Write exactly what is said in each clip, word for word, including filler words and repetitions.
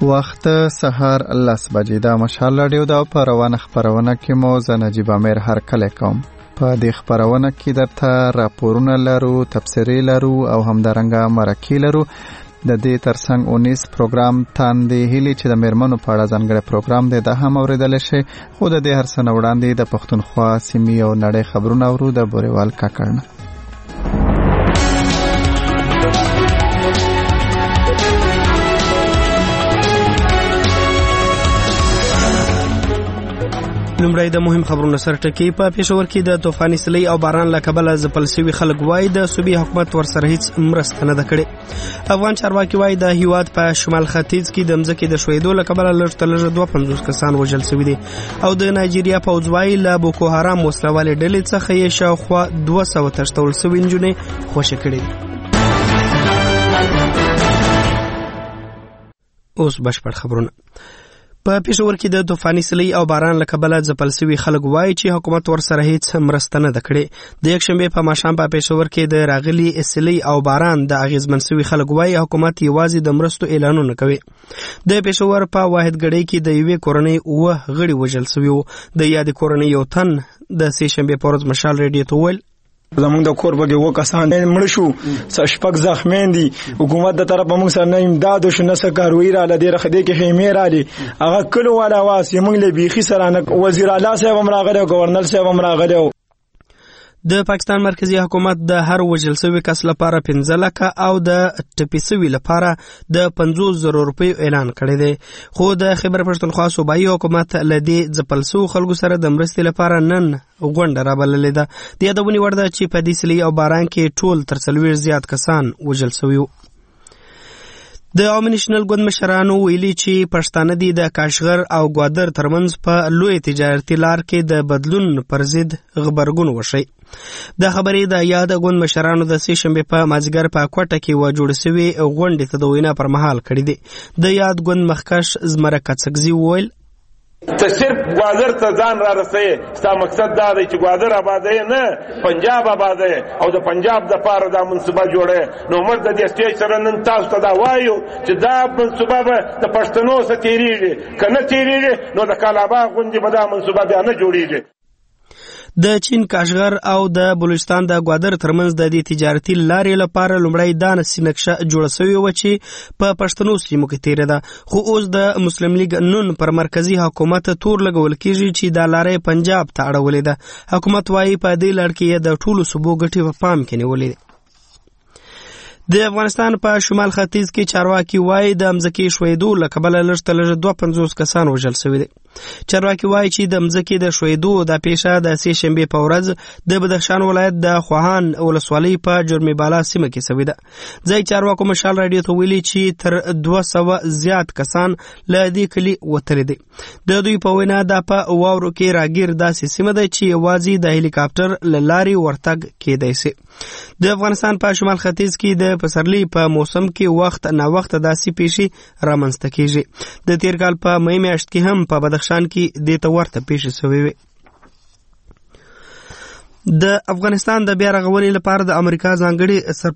وخت سهار لس بجې د مشال راډیو د په روانه خپرونه کې مو زه نجیب امیر هرکلی کوم. په دې خپرونه کې درته راپورونه لرو، تبصرې لرو او همدارنګه مرکې لرو. د دې ترڅنګ اونیس پروګرام تاندې هیلې چې د میرمنو په اړه ځانګړی پروګرام دی دا هم اورېدلی شئ. خو د دې هر څه نه وړاندې د پښتونخوا سیمې او نړۍ خبرونه اورو د بوریوال کاکړ نه. لومړی د مهم خبرونو سر ټکی. په پېښور کې د طوفاني سیلۍ او باران له کبله ځپل شوي خلک وایي د صوبې حکومت ورسره هیڅ مرسته نه ده کړې. افغان چارواکي وایي د هیواد په شمال ختیځ کې د مځکې د ښویېدو له کبله لږ تر لږه دوه پنځوس کسان وژل شوي دي او د نایجیریا پوځ وایي له بوکو حرام وسلوالې ډلې څخه یې شاوخوا دوه سوه تښتول شوي نجونې خوشې کړې دي. اوس بشپړ خبرونه. په پېښور کې د طوفاني سیلۍ او باران له کبله ځپل شوي خلک وایي چې حکومت ورسره هیڅ مرسته نه ده کړې. د یکشنبې په ماښام په پېښور کې د راغلي سیلۍ او باران د اغېزمن شوي خلک وایي حکومت یوازې د مرستو اعلانونه کوي. د پېښور په واحد ګړۍ کې د یوې کورنۍ اوه غړي وژل شوي وو. د یادې کورنۍ یو تن د سې شنبې په ورځ مشال ریډیو ته وویل زمونږ د کور بګې اووه کسان مړه شو، شپږ زخمیان دي. حکومت د طرفه موږ سره نه امداد وشو، نه څه کاروي راله، ډېره ښه دی کې خیمې رالې. هغه کلو والا واس یې موږ له بیخي سره نه، وزیر اعلی صاحب هم راغلی او ګورنر صاحب هم راغلی. د پاکستان مرکزی حکومت د هر وژل شوي کس لپاره پنځه لکه او د ټپي شوي لپاره د پنځوس زرو روپیو اعلان کړی دی. خو د خیبر پښتونخوا صوبایي حکومت له دې ځپل شوو خلکو سره د مرستې لپاره نن غونډه رابللې ده. د یادونې وړ ده چې په دې سیلۍ او باران کې ټول تر څلوېښت زیات کسان وژل شوي وو. د عوامي نېشنل ګوند مشرانو ویلي چې پښتانه دي د کاشغر او ګوادر ترمنځ په لوی تجارتي لار کې د بدلون پر ضد غبرګون وشي. دا خبرې د یاد ګوند مشرانو د سې شنبې په مازدیګر په کوټه کې و جوړ شوي غونډې ته د وینا پر مهال کړي دي. د یاد ګوند مخکښ زمره کڅکزي وویل ته صرف ګوادر ته ځان را رسې، ستا مقصد دا دی چې ګوادر آبادوي نه پنجاب آبادوي او د پنجاب دپاره دا منصوبه جوړوي. نو موږ د دې سټیج سره نن تاسو ته دا وایو چې دا منصوبه به د پښتنو څخه تېرېږي، که نه تېرېږي نو د کالاباغ غوندې به دا منصوبه بیا نه جوړېږي. د چین کاشغر او د بلوچستان د ګوادر ترمنځ د دې تجارتي لارې لپاره لومړی دا نقشه جوړه شوې وه چې په پښتنو سیمو کې تېره ده. خو اوس د مسلم لیګ نون پر مرکزي حکومت تور لګول کېږي چې دا لارې پنجاب ته اړولې ده. حکومت وایي په دې لړ کې د ټولو صوبو ګټې په پام کې نیولې دي. د افغانستان په شمال ختیځ کې چارواکي وایي د مځکې ښویېدو له کبله لږ تر لږه دوه پنځوس کسان وژل شوي دي. چارواکي وایي چې د مځکې د ښویېدو دا پیښه د سې شنبې په ورځ د بدخشان ولایت د خواهان ولسوالۍ په جرمي بالا سیمه کې شوې ده. ځایي چارواکو مشال راډیو ته ویلي چې تر دوه سوه زیات کسان له دې کلي وتلي دي. د دوی په وینا دا په واورو کې راګیر داسې سیمه ده چې یوازې د هلیکاپټر له لارې ورتګ کېدی شي. د افغانستان په شمال ختیځ کې د پسرلي په موسم کې وخت نا وخت داسې پیښې رامنځته کېږي. د تیر کال په مې میاشت کې هم په بدخشان کې دې ته ورته پیښې شوې وې. د افغانستان د بیا رغونې لپاره د امریکا ځانګړې سر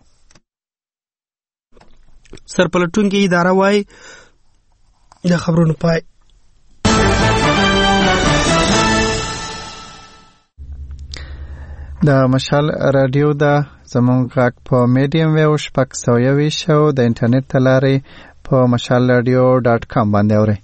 سرپلټونکې اداره وایي د خبرونو پای. د مشال راډیو د زمونږ غږ په میډیم ویو شپږ سوه یوویشت او د انټرنیټ ته لارې په مشال راډیو ډاټ کام باندې اورئ.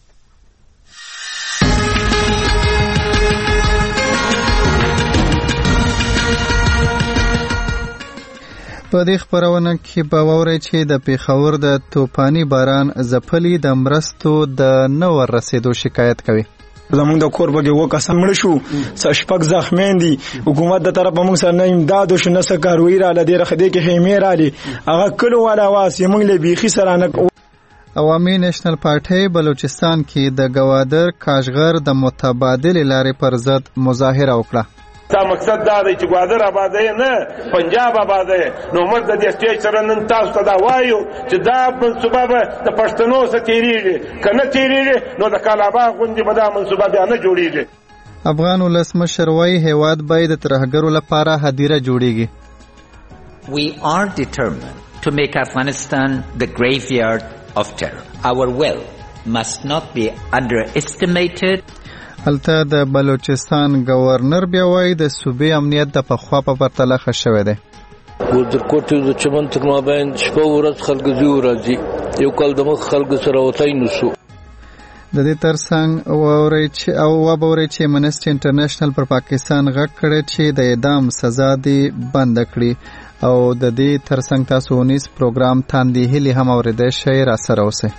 په دې خپرونه کې به واورئ چې د پېښور د توپاني باران ځپلي د مرستو د نه وررسېدو شکایت کوي. زمونږ د کور بګې اووه کسان مړه شو، شپږ زخمیان دي. حکومت د طرفه موږ سره نه امداد وشو، نه څه کاروي راله، ډېره ښه دی کې خیمې رالې. هغه کلو والا واس یې موږ له بیخي سره نه. عوامي نېشنل پارټۍ بلوچستان کې د ګوادر کاشغر د متبادلې لارې پر ضد مظاهره وکړه. دا مقصد دا دی چې ګوادر آبادوي نه پنجاب آبادوي. نو موږ د دې سټیج سره نن تاسو ته دا وایو چې دا منصوبه به د پښتنو څخه تېرېږي، که نه تېرېږي نو د کالاباغ غوندې به دا منصوبه بیا نه جوړېږي. افغان ولسمشر وایي هیواد باید د ترهګرو لپاره هدیره جوړېږي. We are determined to make Afghanistan the graveyard of terror. Our will must not be underestimated. هلته د بلوچستان گورنر بیا وایي د صوبې امنیت د پخوا په پرتله ښه شوی دی. ګودرکوټ د چمن تر مابین شپه ورځ خلک ځي ورځي، یو کال د مخ خلک سره وتی نه شو. د دې ترڅنګ واورئ چې او واورئ چې امنسټي انټرنیشنل پر پاکستان غږ کړی چې د اعدام سزا دې بند کړي او د دې ترڅنګ تاسو ونیس پروګرام تاندې هلي هم اورېدای شئ. را سره اوسئ.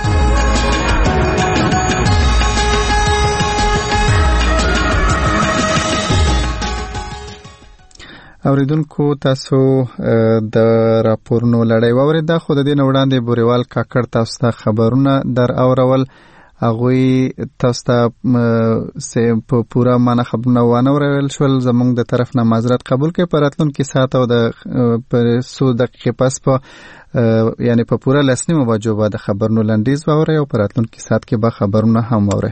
اوریدونکو تاسو د راپورونو لړۍ واورېده، خو د دې نه وړاندې بوریوال کاکړ تاسو ته خبرونه در اورول. هغوی تاسو ته په پوره معنا خبرونه وانه ورول شول. زموږ د طرف نه معذرت قبول کړئ. په راتلونکي ساعت او د څو دقیقې پس په یعنی په پوره لس نیمو بجو به د خبرونو لنډیز واورئ او په راتلونکي ساعت کې به خبرونه هم واورئ.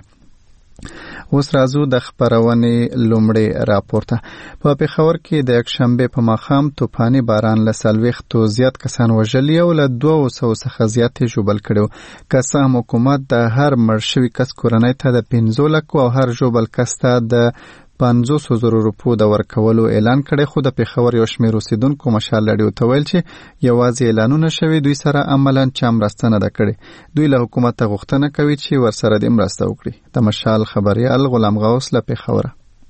اوس راځو د خبرونې لومړی راپور ته. په پېښور کې د یکشنبې په ماښام طوفاني باران له څلوېښتو زیات کسان وژلي او له دوو سوو څخه زیات یې ژوبل کړي. که څه هم حکومت د هر مړ شوي کس کورنۍ ته د پنځو لکو او هر ژوبل کس ته د پنځوسو زرو روپو د ورکولو اعلان کړی، خو د پېښور یو شمېر اوسېدونکو مشال راډیو ته ویل چې یوازې اعلانونه شوي، دوی سره عملاً چا مرسته نه ده کړې. دوی له حکومته غوښتنه کوي چې ورسره دې مرسته وکړي. د مشال خبریال غلام غوث له پېښوره.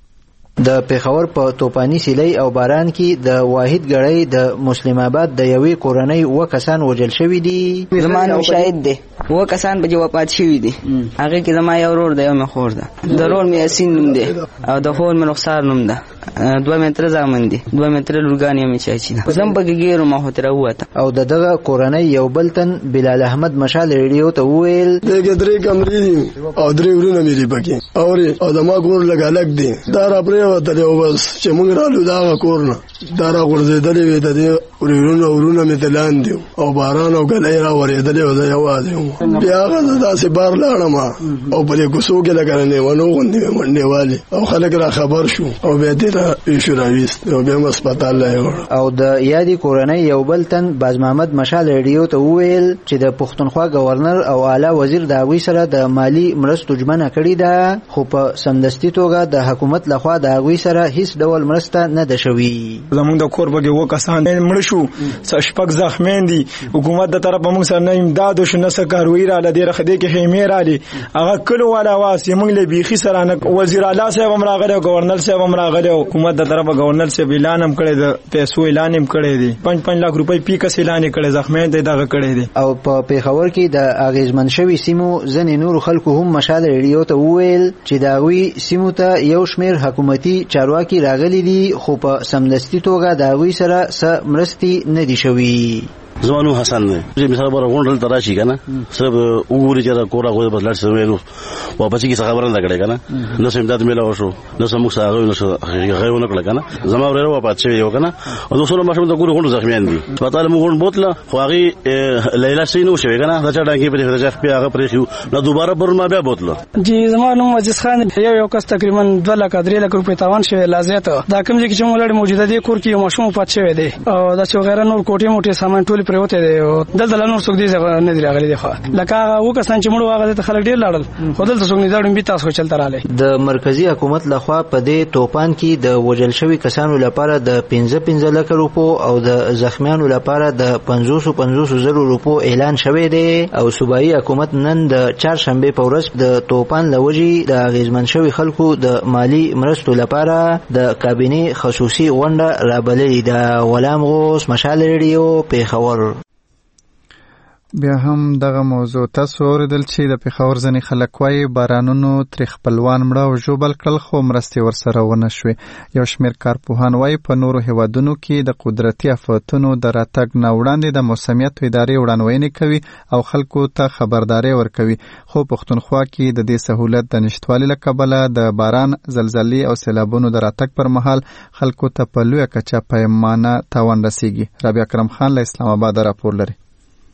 د پېښور په توپانی سیلۍ او باران کې د واحد ګړی د مسلم آباد د یوې کورنۍ اووه کسان وژل شوي دي. زما نوم شاهد دی. اووه کسان په وفات شوي دي. هغې کې زما یو ورور دی، یو مې خور ده. د ورور مې یاسین نوم دی او د خور مې رخسار نوم ده. دوه مې تره زامن دي، دوه مې تره لورګانې مې چاچي ده. زه هم پکې ګیر وم خو ترې ووته. او د دغه کورنۍ یو بل تن بلال احمد مشال ریډیو ته وویل دغه درې کمرې دي او درې ورونه مې دي پکې اورې او زما کور لږ الګ دی. دا را پرېوتلی او بس چې موږ رالو د هغه کور نه دا را غورځېدلې وې د دې ورونه ورونه مې ته لاندې او باران او ګلۍ را ورېدلې او زه یوازې وم. بیا هغه زه داسې بار لاړم او په دې کوڅو کې لکه نیونو غوندې مې منډې والې او خلک را خبر شو او بیا دې را پیشو راویست او بیا م هسپتال لا یې. او د یادې کورنۍ یو بل تن باز محمد مشال ریډیو ته وویل چې د پښتونخوا گورنر او اعلی وزیر د هغوی سره د مالی مرستو ژمنه کړې ده، خو په سمدستي توګه د حکومت لخوا د هغوی سره هیڅ ډول مرسته نه ده شوې. زموږ د کور بګې اووه کسان مړه شو، شپږ زخمیان دي. حکومت د طرفه موږ سره نه امداد وشو، نه څه کاروي راله. دې رخدې کې خیمې رالې، هغه کلو والا واس موږ له بیخي سره نه. وزیر اعلی صاحب هم راغلی او گورنر صاحب هم راغلی. حکومت د طرفه گورنر صاحب اعلان هم کړی، د پیسو اعلان هم کړی دی. پنځ پنځ لک روپۍ پیکس اعلان کړی، زخمیان ته دغه کړی دی. او په پېښور کې د اغیزمن شوي سیمو ځینې نورو خلکو هم مشال ریډیو ته وویل چې د هغوی سیمو ته یو شمېر حکومتي چارواکي راغلي دي، خو په سمدستي توګه د هغوی سره څه مرستې نه دي شوي. زمانو حسن دی چې مثال بره غونډل تراشي کنه صرف وګوري چې کورا غوډه بس لړ سره نو واپس کی خبره نه کړي کنه نو سم داد ملا وشو نو سم موږ هغه نو هغه نه کړه کنه زما ورته واپس شوی یو کنه او دوسره ماشوم ته ګورو غونډه زخمیان دي پتاله موږ غونډ بوتله خو هغه لیلا سینو شوی کنه دا چا ډانګي په دې ځخ په هغه پرې شو نو دوباره پرما بیا بوتله جی زمانو مجلس خان یو یو کس تقریبا دوه لک درې لک روپۍ تاوان شوی لازمه دا کوم چې موږ لړ موجوده دي کور کې ماشوم پات شوی دی او دا چې غیر نور کوټي موټي سامان ټول پروته دی دلته نور څوک دي نه دی راغلي دی خو لکه هغه وکسان چې موږ هغه ته خلک ډیر لاړل خو دلته څوک نه ځړم بي تاسو چلته رااله. د مرکزی حکومت لخوا په دې توپان کې د وژل شوی کسانو لپاره د پنځه پنځه لک روپو او د زخمیانو لپاره د پنځوس پنځوس زرو روپو اعلان شوی دی او صوبایي حکومت نن د چهارشنبه په ورځ د توپان لوجي د غیزمن شوی خلکو د مالی مرستو لپاره د کابینه خصوصي غونډه رابللې ده. غلام غوث مشال ریډیو پېښور. بیا هم دغه موضوع تاسو اوریدل چې د پېښور ځینې خلک وایي بارانونو ترې خپلوان مړه او ژوبل کړل خو مرستې ورسره ونه شوې. یو شمېر کارپوهان وایي په نورو هیوادونو کې د قدرتي آفتونو د راتګ نه وړاندې د موسمیاتو ادارې وړاندوینې کوي او خلکو ته خبرداری ورکوي، خو پښتونخوا کې د دې سهولت د نشتوالي له کبله د باران، زلزلې او سیلابونو د راتګ پر مهال خلکو ته په لویه کچه پیمانه تاوان رسیږي. رابعه کرم خان له اسلام آباد راپور لري.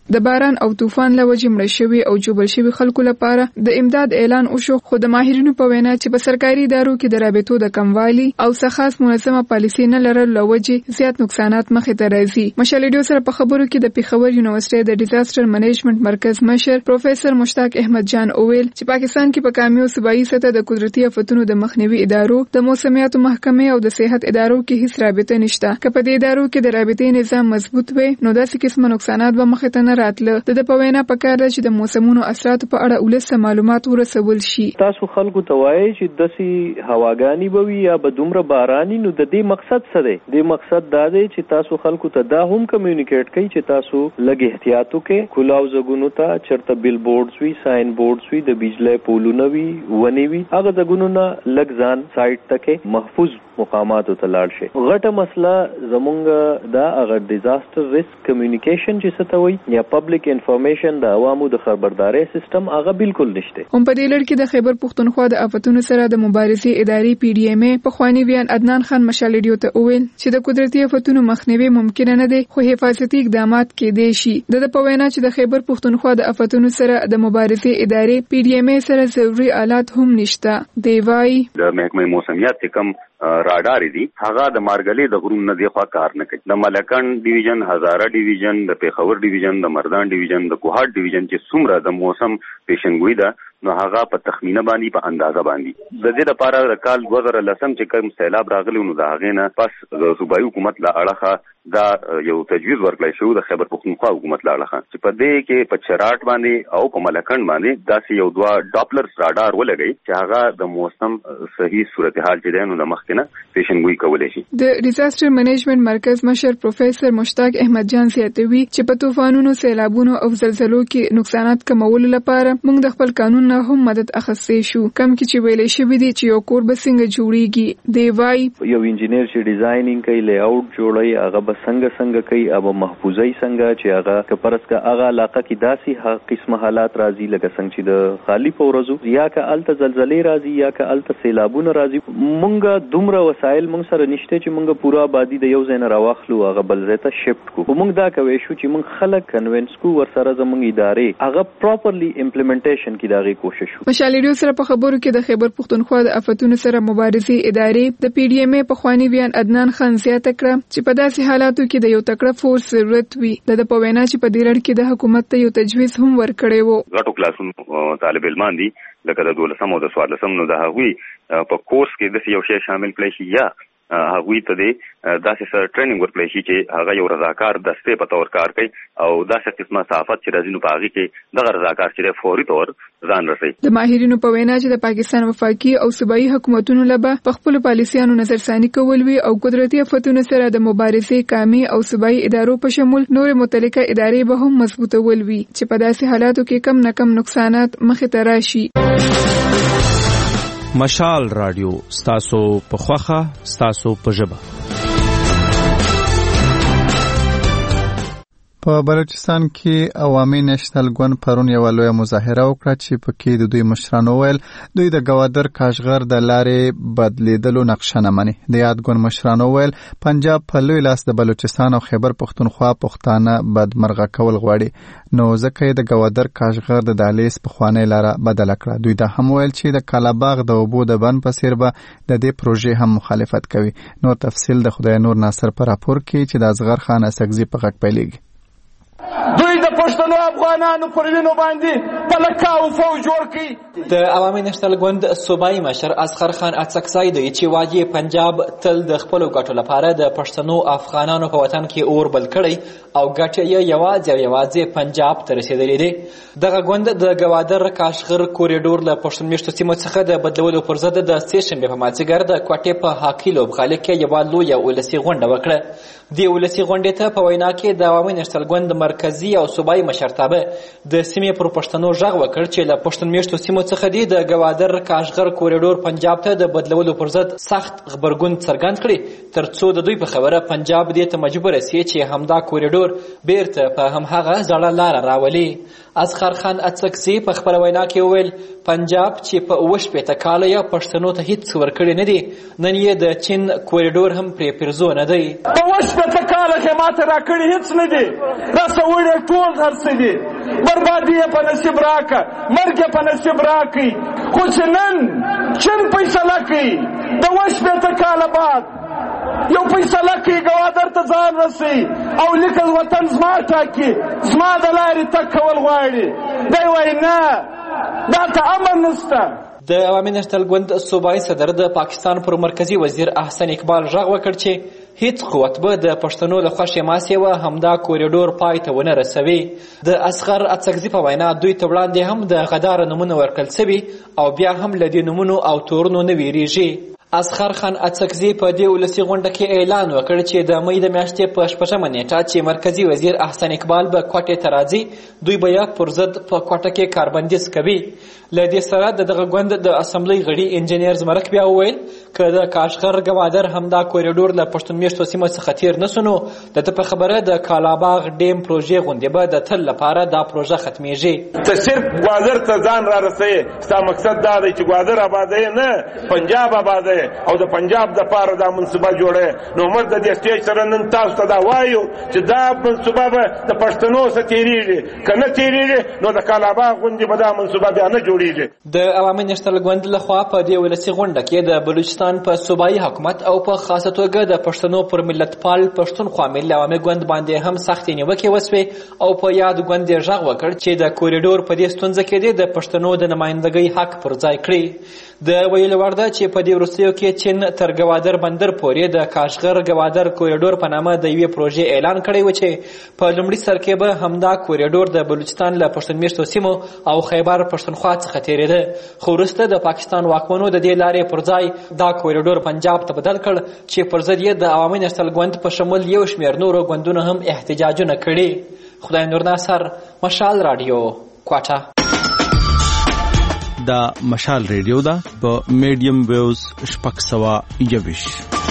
د باران او طوفان له وجې مړه شوي او ژوبل شوي خلکو لپاره د امداد اعلان وشو، خو د ماهرینو په وینا چې په سرکاري ادارو کې د رابطو د کموالي او څه خاص منظمه پالیسي نه لرلو له وجې زیات نقصانات مخې ته راځي. مشال ریډیو سره په خبرو کې د پیښور یونیورسيټي د ډیزاستر منیجمنت مرکز مشر پروفیسور مشتاق احمد جان اویل چې پاکستان کې په کامي او صوبایي سطح د قدرتي آفتونو د مخنیوي ادارو، د موسمیاتو محکمې او د صحت ادارو کې هیڅ رابطه نشته. که په دې ادارو کې د رابطې نظام مضبوط وي نو داسې قسمه نقصانات به مخې ته نه راتله. د په وینا پکار ده چې د موسمونو اثراتو په اړه ولس معلومات ورسول شي. تاسو خلکو ته وایي چې داسې هواګانی به وي یا به دومره باراني، نو د دې مقصد څه دی؟ د مقصد دا دی چې تاسو خلکو ته دا هم کمیونیکیټ کوي چې تاسو لږ احتیاط وکړئ. کلاو زګونو ته چرته بیل بورډز وي، ساين بورډز وي، د بجلی پولونه وي، ونی وي، هغه زګونو نه لږ ځان سایت تکې محفوظ مقاماتو ته لاړ شي. غټه مسله زمونږ دا هغه ډیزاستر ریسک کمیونیکیشن چې څه ته وایي یا پبلک انفارمیشن د عوامو د خبرداري سیستم هغه بالکل نشته. هم په دې لړ کې د خیبر پښتونخوا د آفتونو سره د مبارزې ادارې پی ډی ایم ای په خواني بیان عدنان خان مشال ریډیو ته وویل چې د قدرتي آفتونو مخنیوي ممکن نه دی، خو حفاظتي اقدامات کېدای شي. د په وینا چې د خیبر پښتونخوا د آفتونو سره د مبارزې ادارې پی ډی ایم ای سره ضروري آلات هم نشته. دی وايي د محکمې موسمیات کم راډار دي، هغه د مارګلې د غرونو نه دی خوا کار نه کوي. د ملکن ډیویژن، هزاره ډیویژن، د پیښور ډیویژن، د مردان ډیویژن، د کوهاټ ډیویژن چې څومره د موسم پیشنګوئی ده نو هغه په تخمینه باندې په اندازه باندې د دې لپاره د کال دوه زره لسم چې کوم سیلاب راغلی نو د هغې نه پس د صوبایي حکومت له اړخه دا یو تجویز ورکړی شو د خیبر پښتونخوا حکومت له اړخه چې په دې کې په چراټ باندې او په ملکن باندې داسې یو دوه ډاپلر راډار ولګي چې هغه د موسم صحیح صورتحال چې دی نو د مخکې نه پیشنګوئی کولی شي. د ډیزاستر منیجمنت مرکز مشر پروفیسور مشتاق احمد جان زیاتوي چې په طوفانونو، سیلابونو او زلزلو کې نقصانات کمولو لپاره موږ د خپل قانون نه هم مدد اخیستی شو، کم کې چې ویلې شوی دی چې یو کور به څنګه جوړیږي. دی وايي یو انجینیر چې ډیزاینینګ کوي، لی آوټ جوړوي، هغه به څنګه څنګه کوي، هغه محفوظي څنګه چې هغه که پرس کا هغه علاقه کې داسې هغه قسمه حالات راځي لکه څنګه چې د خالی په ورځو یا که الته زلزلې راځي یا که الته سیلابونه راځي. مونږه دومره وسایل مونږ سره نشته چې مونږ پورا آبادی د یو ځای نه راواخلو هغه بل ځای ته شفټ کو. مونږ دا کوي شو چې مونږ خلک کنوینس کو ورسره زمونږ ادارې هغه پراپرلی امپلیمنټیشن کې داغي کوشش وکړو. مشال ریډیو سره په خبرو کې د خیبر پښتونخوا د آفتونو سره مبارزې ادارې د پی ډی ایم ای په خواني بیان عدنان خان زیاته کړه چې په داسې حالاتو کې د یو تکړه فورس ضرورت وي. د په وینا چې په دې لړ کې د حکومت ته یو تجویز هم ورکړی وو. غټو کلاسونو طالب علمان دي لکه د دولسم او د څوارلسم نو د هغوی په کورس کې د یو شی شامل کړی شي یا هغوی ته د داسې سره ټریننګ ورکړی شي چې هغه یو رضاکار دستې په تور کار کوي او داسې قسمه صحافت چې راځي نو په هغې کې دغه رضاکار چې فوري طور ځان رسوي. د ماهرینو په وینا چې د پاکستان وفاقي او صوبایي حکومتونو له به په خپلو پالیسیانو نظرثاني کول وي او قدرتي آفتونو سره د مبارزې کامي او صوبایي ادارو په شمول نورې متعلقه ادارې به هم مضبوطول وي چې په داسې حالاتو کې کم نه کم نقصانات مخې ته راشي. مشال رادیو ستاسو په خوخه ستاسو په ژبه. په بلوچستان کې عوامي نېشنل ګوند پرون یو لوی مظاهره وکړه چې پکې د دوی مشرانو ویل دوی د گوادر کاشغر د لارې بدلیدلو نقشه نه مني. د یاد ګوند مشرانو ویل پنجاب په لوی لاس د بلوچستان او خیبر پښتونخوا پښتانه بدمرغه کول غواړي نو ځکه یې د گوادر کاشغر د دهلیز په خوانې لاره بدله کړه. دوی دا هم ویل چې د کالاباغ د اوبو د بند په څیر به د دې پروژې هم مخالفت کوي. نور تفصیل د خدای نور ناصر پر راپور کې چې د اصغر خان اسکزي په غږ پیلېږي. دوی د پښتنو افغانانو پر وینو باندې په لکاو فوج جوړ کړي. د عوامي نېشنل ګوند صوبایي مشر اصغر خان اڅکزی دی چې واجی پنجاب تل د خپل ګټو لپاره د پښتنو افغانانو په وطن کې اور بل کړي او ګټه یې یوازې او یوازې پنجاب ته رسېدلې دي. دغه ګوند د گوادر کاشغر کوریډور له پښتون میشتو سیمو څخه د بدلولو پر ضد د سې شنبې په مازدیګر د کوټې په هاکي لوبغالي کې یوه لویه ولسي غونډه وکړه. دې ولسي غونډې ته په وینا کې د عوامي نېشنل ګوند مرکزي او صوبایي مشرتابه د سیمې پر پښتنو غږ وکړ چې له پښتون میشتو سیمو څخه دي د گوادر کاشغر کوریډور پنجاب ته د بدلولو پر ضد سخت غبرګون څرګند کړي تر څو د دوی په خبره پنجاب دې ته مجبور شي چې همدا کوریډور بیرته په همهغه زړه لاره راولي. اصغر خان اڅکزي په خپل وینا کې وویل پنجاب چې په اوه شپېته کاله یې پښتنو ته هیڅ ورکړي نه دي نن یې د چین کوریډور هم پرې پرزو نه دی. په اوه شپېته کاله یې ماته راکړي هېڅ نه دي، رسوړي ټول هر څه دي، بربادي یې په نصیب راکړه، مرګ یې په نصیب راکړي. خو چې نن چین فیصله کوي د اوه شپېته کاله بعد یو فیصله کوي ګوادر ته ځان رسوي او لیکل وطن زما ټاکي، زما د لارې تګ کول غواړي. دی وایي نه، دا ته امن نشته. د عوامي نشنل ګوند صوبایي صدر د پاکستان پر مرکزي وزیر احسن اقبال غږ وکړ چې هیڅ قوت به د پښتنو له خوښې ماسې وه همدا کوریډور پای ته ونه رسوي. د اصغر اڅکزي په وینا دوی ته وړاندې هم د غداره نومونه ورکړل سوي او بیا هم له دې نومونو او تورونو نه ویریږي. اصغر خان اڅکزي په دې ولسي غونډه کې اعلان وکړ چې د مې د میاشتې په شپږمه نیټه چې مرکزي وزیر احسن اقبال به کوټې ته راځي، دوی به یې پر ضد په کوټه کې کاربندیز کوي. له دې سره د دغه ګوند د اسمبلی غړي انجینیر زمرک بیا وویل که د کاشغر ګوادر همدا کوریډور له پښتون میشتو سیمو څخه تیر نه سو نو د ده په خبره د کالاباغ ډیم پروژې غوندې به د تل لپاره دا پروژه ختمیږي. ته صرف ګوادر ته ځان را رسوي، ستا مقصد دا دی چې ګوادر آبادوي نه پنجاب آبادوي او د پنجاب دپاره دا منصوبه جوړوي. نو موږ د دې سټیج سره نن تاسو ته دا وایو چې دا منصوبه به د پښتنو څخه تېرېږي، که نه تېرېږي نو د کالاباغ غوندې به دا منصوبه بیا نه جوړېږي. د عوامي نشنل ګوند لخوا په دې ولسي غونډه کې د بلوچستان په صوبایي حکومت او په خاصه توګه د پښتنو پر ملتپال پښتونخوا ملي عوامي ګوند باندې هم سختې نیوکې وسوې او په یاد ګوند یې غږ وکړ چې د کوریډور په دې ستونزه کې د پښتنو د نمایندګۍ حق پر ځای کړي. د ویلو وړ ده چې په دې وروستیو کې چین تر ګوادر بندر پورې د کاشغر ګوادر کوریډور په نامه د یوې پروژې اعلان کړی و چې په لومړي سر کې به همدا کوریډور د بلوچستان له پښتون میشتو سیمو او خیبر پښتونخوا څخه تېرېده. خو وروسته د پاکستان واکمنو د دې لارې پر ځای دا کوریډور پنجاب ته بدل کړ چې پر ضد یې د عوامي نشنل ګوند په شمول یو شمېر نورو ګوندونو هم احتجاجونه کړي. خدای نور ناصر، مشال راډیو، کوټه. دا مشال ریډیو ده په میډیم ویوز شپږ سوه یویشت.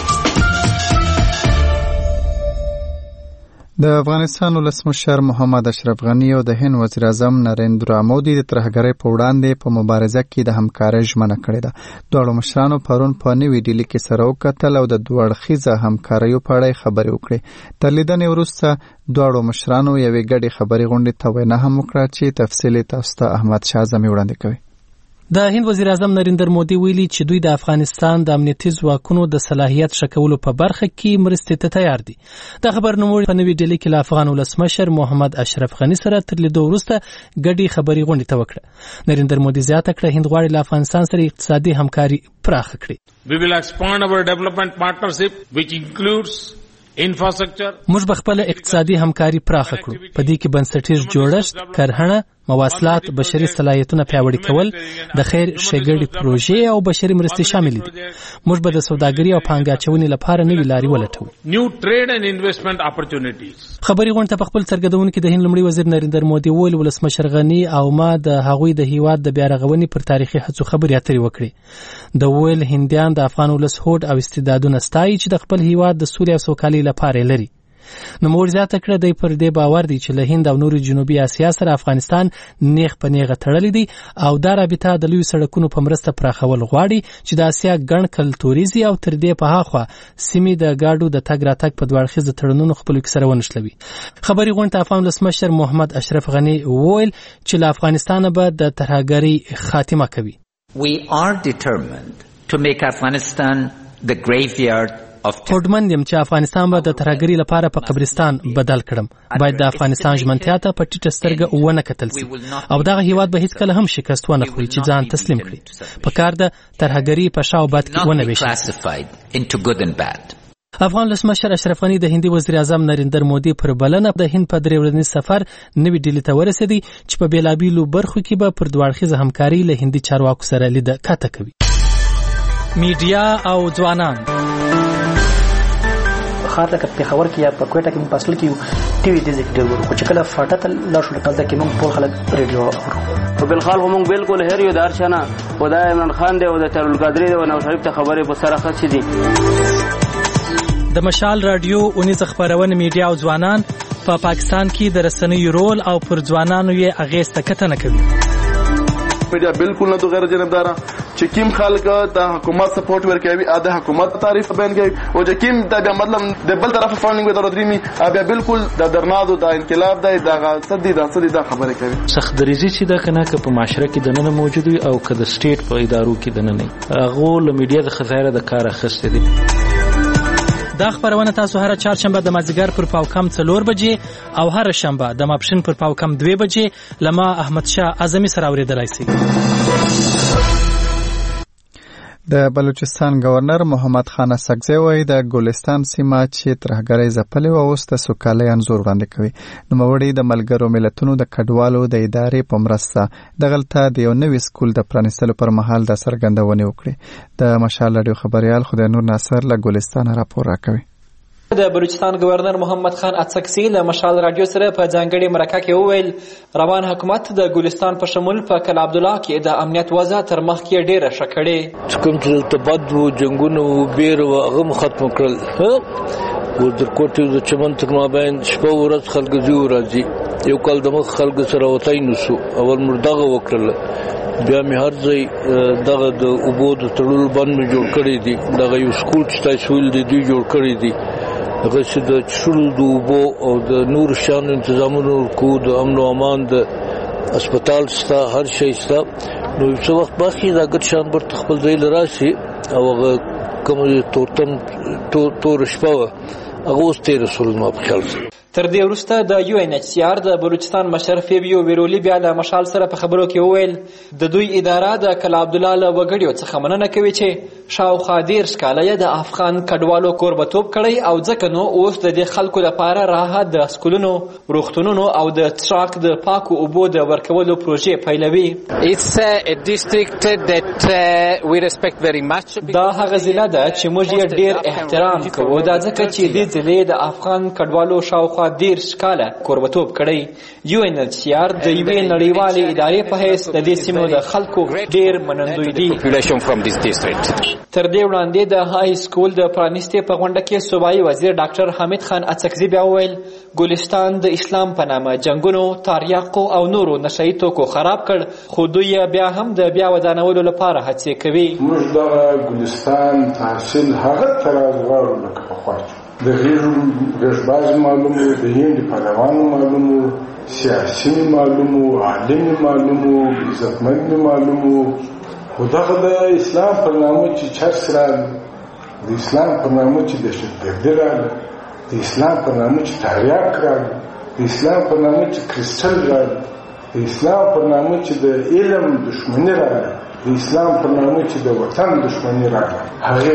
د افغانستان ولسمشر محمد اشرف غنی او د هند وزیر اعظم نریندرا مودي د ترهګرۍ په وړاندې په مبارزه کې د همکارۍ ژمنه کړې ده. دواړو مشرانو پرون په نوې ډیلي کې سره وکتل او د دوه اړخیزه همکاریو په اړه خبرې وکړې. تر لیدنې وروسته دواړو مشرانو یوې ګډې خبرې غونډې ته وینا هم وکړه چې تفصیل تاسو ته احمد شاه اعظمي وړاندې کوي. د هند وزیر اعظم نریندر مودي ویلي چې دوی د افغانستان د امنیتي ځواکونو د صلاحیت ښه کولو په برخه کې مرستې ته تیار دي. دا خبر نوموړي په نوې ډیلي کې له افغان ولسمشر محمد اشرف غني سره تر لیدو وروسته ګډې خبرې غونډې ته وکړه. نریندر مودي زیاته کړه هند غواړي له افغانستان سره اقتصادي همکاري پراخه کړي. We will expand our development partnership which includes موږ به خپل اقتصادي همکاري پراخه کړو. په دې کې بنسټیز جوړښت، کرهڼه، مواصلات، بشري صلاحیتونه پیاوړي کول، د خیر ښېګړې پروژې او بشري مرستې شامل دي. موږ به د سوداګرۍ او پانګه اچونې لپاره نوې لارې ولټوو. New trade and investment opportunities. خبري غونډه په خپل څرګندونه کې د هند لومړي وزیر نریندر مودي وویل ولسمشر غني او ما د هغوی د هیواد د بیا رغونې پر تاریخي هڅو خبرې اترې وکړې. د ویل هندیان د افغان ولس هوډ او استعدادونه ستایي چې د خپل هیواد د سولې او سوکالۍ لپاره لري. نو موږ زیاته کړه دی پر دې باور دی چې له هند او نورو جنوبي اسیا سره افغانستان نیغ په نیغه تړلی دی او دا رابطه د لوی سړکونو په مرسته پراخول غواړي چې د اسیا ګڼ کلتوریزي او تر دې په هاخوا سیمې د ګاډو د تګ راتګ په دوه اړخیزه تړونونو خپلو کې سره ونښلوي. خبري غونډه افغان ولسمشر محمد اشرف غني وویل چې له افغانستانه به د ترهګرۍ خاتمه کوي. We are determined to make Afghanistan the graveyard هوډمن یم چې افغانستان به د ترهګرۍ لپاره په قبرستان بدل کړم. باید د افغانستان ژمنتیا ته په ټیټه سترګه ونه کتل سي او دغه هیواد به هیڅکله هم شکست ونه خوري چې ځان تسلیم کړي. په کار ده ترهګرۍ په ښه او بد کې ونه ویشي. افغان ولسمشر اشرف غني د هندي وزیر اعظم نریندر مودي پر بلنه د هند په درې ورځني سفر نوې ډیلي ته ورسېدی چې په بیلابیلو برخو کې به پر دوه اړخیزه همکاري له هندي چارواکو سره لیده کاته کوي. میډیا او ځوانان خاطر لکه پیښور کې یا په کوټه کې موږ پاسل کې ټي وي دې ذکر ورو خو چې کله فاټه ته لا شو کله کې موږ ټول خلک ریډیو اورو په بل خال موږ بالکل هر یو دارشنه خدای عمران خان دی او د ترول قادری او نو شریف ته خبره په سره خاص دي. د مشال رادیو اونیز خبرونه میډیا او ځوانان په پاکستان کې د رسنیو رول او پر ځوانانو یې اغیز تکته نه کوي. میډیا بالکل نه تو غیر جانبدار چې کوم خلک د حکومت سپورټ ورکوي ا د حکومت تعریف بیان کوي او چې کوم د بیا مطلب د بل طرف فاندینګ ودر درېمي بیا بالکل د درنادو د انقلاب د دغه صدې د صدې د خبره کوي سخت دریزي چې دا کنه که په معاشره کې د نن موجود وي او که د سټیټ په ادارو کې د نن هغه له میډیا د خزایره د کار اخیستې دي. دا خبرونه تاسو هر چهارشنبه د مازیګر پر پاو کم څلور بجې او هر شنبه د ماپښین پر پاو کم دوه بجې لما احمد شاه اعظمي سره اوریدلای شئ. د بلوچستان گورنر محمد خان اسکزی وایي د ګلستان سیمه چې ترهګرۍ ځپلې وه اوس د سوکالۍ انځور وړاندې کوي. نوموړي د ملګرو ملتونو د کډوالو د ادارې په مرسته دغلته د یو نوي سکول د پرانیستلو پر مهال د څرګندونې وکړې. د مشال راډیو خبریال خدای نور ناصر له ګلستان راپور راکوي. د بلوچستان گورنر محمد خان اڅکزي له مشال راډیو سره په ځانګړې مرکه کې وویل روان حکومت د ګلستان په شمول په کلا عبدالله کې د امنیت وضع تر مخکې ډېره ښه کړې. چې کوم چې دلته بد وو جنګونه وو بیر وو هغه مو ختم کړل. ګودرکوټ د چمن تر مابین شپه ورځ خلک ځي راځي یو کال د مخ خلکو سره وتی نشو اول مو دغه وکړل بیا مې هر ځای دغه د اوبو د تړلو بند مې جوړ کړی دي دغه یو سکول چې تاسو ویل دي دوی جوړ کړی دي هغه چې د څښلو د اوبو او د نور شیانو تنظیمونه ورکوو د امن او امان د هسپتال شته هر شی شته نو څه وخت باقي دا ګډ شیان برته خپل ځای له راشي او هغه کومه تورتم تور شپه وه هغه اوس تېره شول زما په خیال سره. تر دې وروسته د یو ان ایچ سی آر د بلوچستان مشر فیبیو ویرولی بیا له مشال سره په خبرو کې وویل د دوی اداره د کلا عبدالله له وګړیو څخه مننه کوي چې شاوخوا دېرش کاله یې د افغان کډوالو کوربتوب کړی او ځکه نو اوس د دې خلکو لپاره راحت د سکولونو روغتونونو او د څښاک د پاکو اوبو د ورکولو پروژې پیلوي. دا هغه ضلع ده چې موږ یې ډېر احترام کوو دا ځکه چې دې ضلعې د افغان کډوالو شاوخوا دېرش کاله کوربتوب کړی. یو ان ایچ سی آر د یوې نړیوالې ادارې په حیث د دې سیمو د خلکو ډېر منندوی دي. تر دې وړاندې د های سکول د پرانیستې په غونډه کې صوبایي وزیر ډاکټر حمید خان اڅکزي بیا وویل ګلستان د اسلام په نامه جنګونو تاریاقو او نورو نشهیي توکو خراب کړ خو دوی بیا هم د بیا ودانولو لپاره هڅې کوي. موږ دغه ګلستان تحصیل هغه ته راغواړو لکه پخوا د غیرباز معلومو د هند پهلوانو معلومو سیاسي معلومو عالم معلومو عزتمند معلومو خو دغه د اسلام په نامه چې چرس راغی د اسلام په نامه چې دهشتګردي راغله د اسلام په نامه چې تریاک راغله د اسلام په نامه چې کرسټل راغله د اسلام په نامه چې د علم دشمني راغله د اسلام په نامه چې د وطن دشمني راغله هغې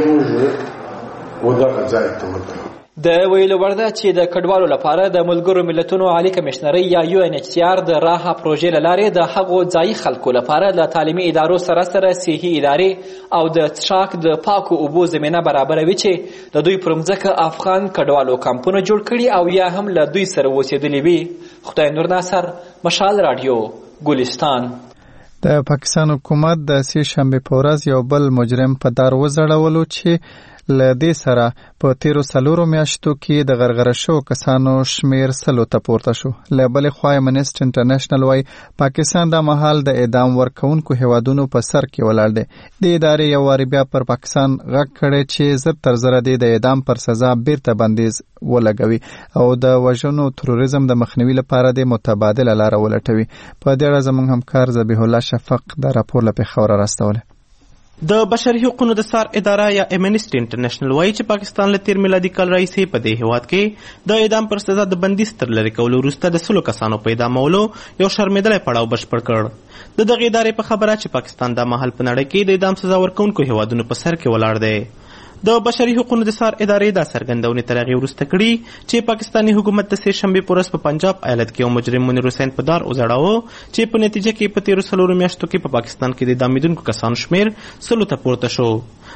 موږ ودغه ځای ته ودرو. د ویلو وړ ده چې د کډوالو لپاره د ملګرو ملتونو عالي کمشنرۍ یا یو ان ایچ سی آر د راحه پروژې له لارې د هغو ځایي خلکو لپاره د تعلیمي ادارو سره سره صحي ادارې او د څښاک د پاکو اوبو زمینه برابروي چې د دوی پر مځکه افغان کډوالو کمپونه جوړ کړي او یا هم له دوی سره اوسېدلي وي. خدای نور ناصر مشال راډیو ګلستان. د پاکستان حکومت د سې شنبې په ورځ یو بل مجرم په دار وځړولو چې له دې سره په تیرو څلورو میاشتو کې د غرغره شوو کسانو شمیر سلو ته پورته شو. له بلې خوا امنسټ انټرنیشنل وایي پاکستان دا مهال د اعدام ورکوونکو هیوادونو په سر کې ولاړ دی. د ادارې یو وارې بیا پر پاکستان غږ کړی چې زر تر زره دی د اعدام پر سزا بیرته بندیز ولګوي او د وژنو تروریزم د مخنیوي لپاره د متبادله لاره ولټوي. په دې اړه زموږ همکار ذبیح الله شفق دا راپور له پېښوره راستولی. د بشري حقوقو د سار اداره یا امنسټي انټرنیشنل وایي چې پاکستان له تیر میلادي کال راهیسې په دې هیواد کې د اعدام پر سزا د بندیز تر لرې کولو وروسته د سلو کسانو په اعدامولو یو شرمېدلی پړاو بشپړ کړ. د دغې ادارې په خبره چې پاکستان دا مهال په نړۍ کې د اعدام سزا ورکوونکو هیوادونو په سر کې ولاړ دی. د بشري حقوقو د سار ادارې دا څرګندونې تر هغې وروسته کړي چې پاکستاني حکومت د سې شنبې په ورځ په پنجاب ایالت کې یو مجرم منیر حسین په دار وځړاوه چې په نتیجه کې په تیرو څلورو میاشتو کې په پاکستان کې د اعدامېدونکو کسانو شمیر سلو ته پورته شو.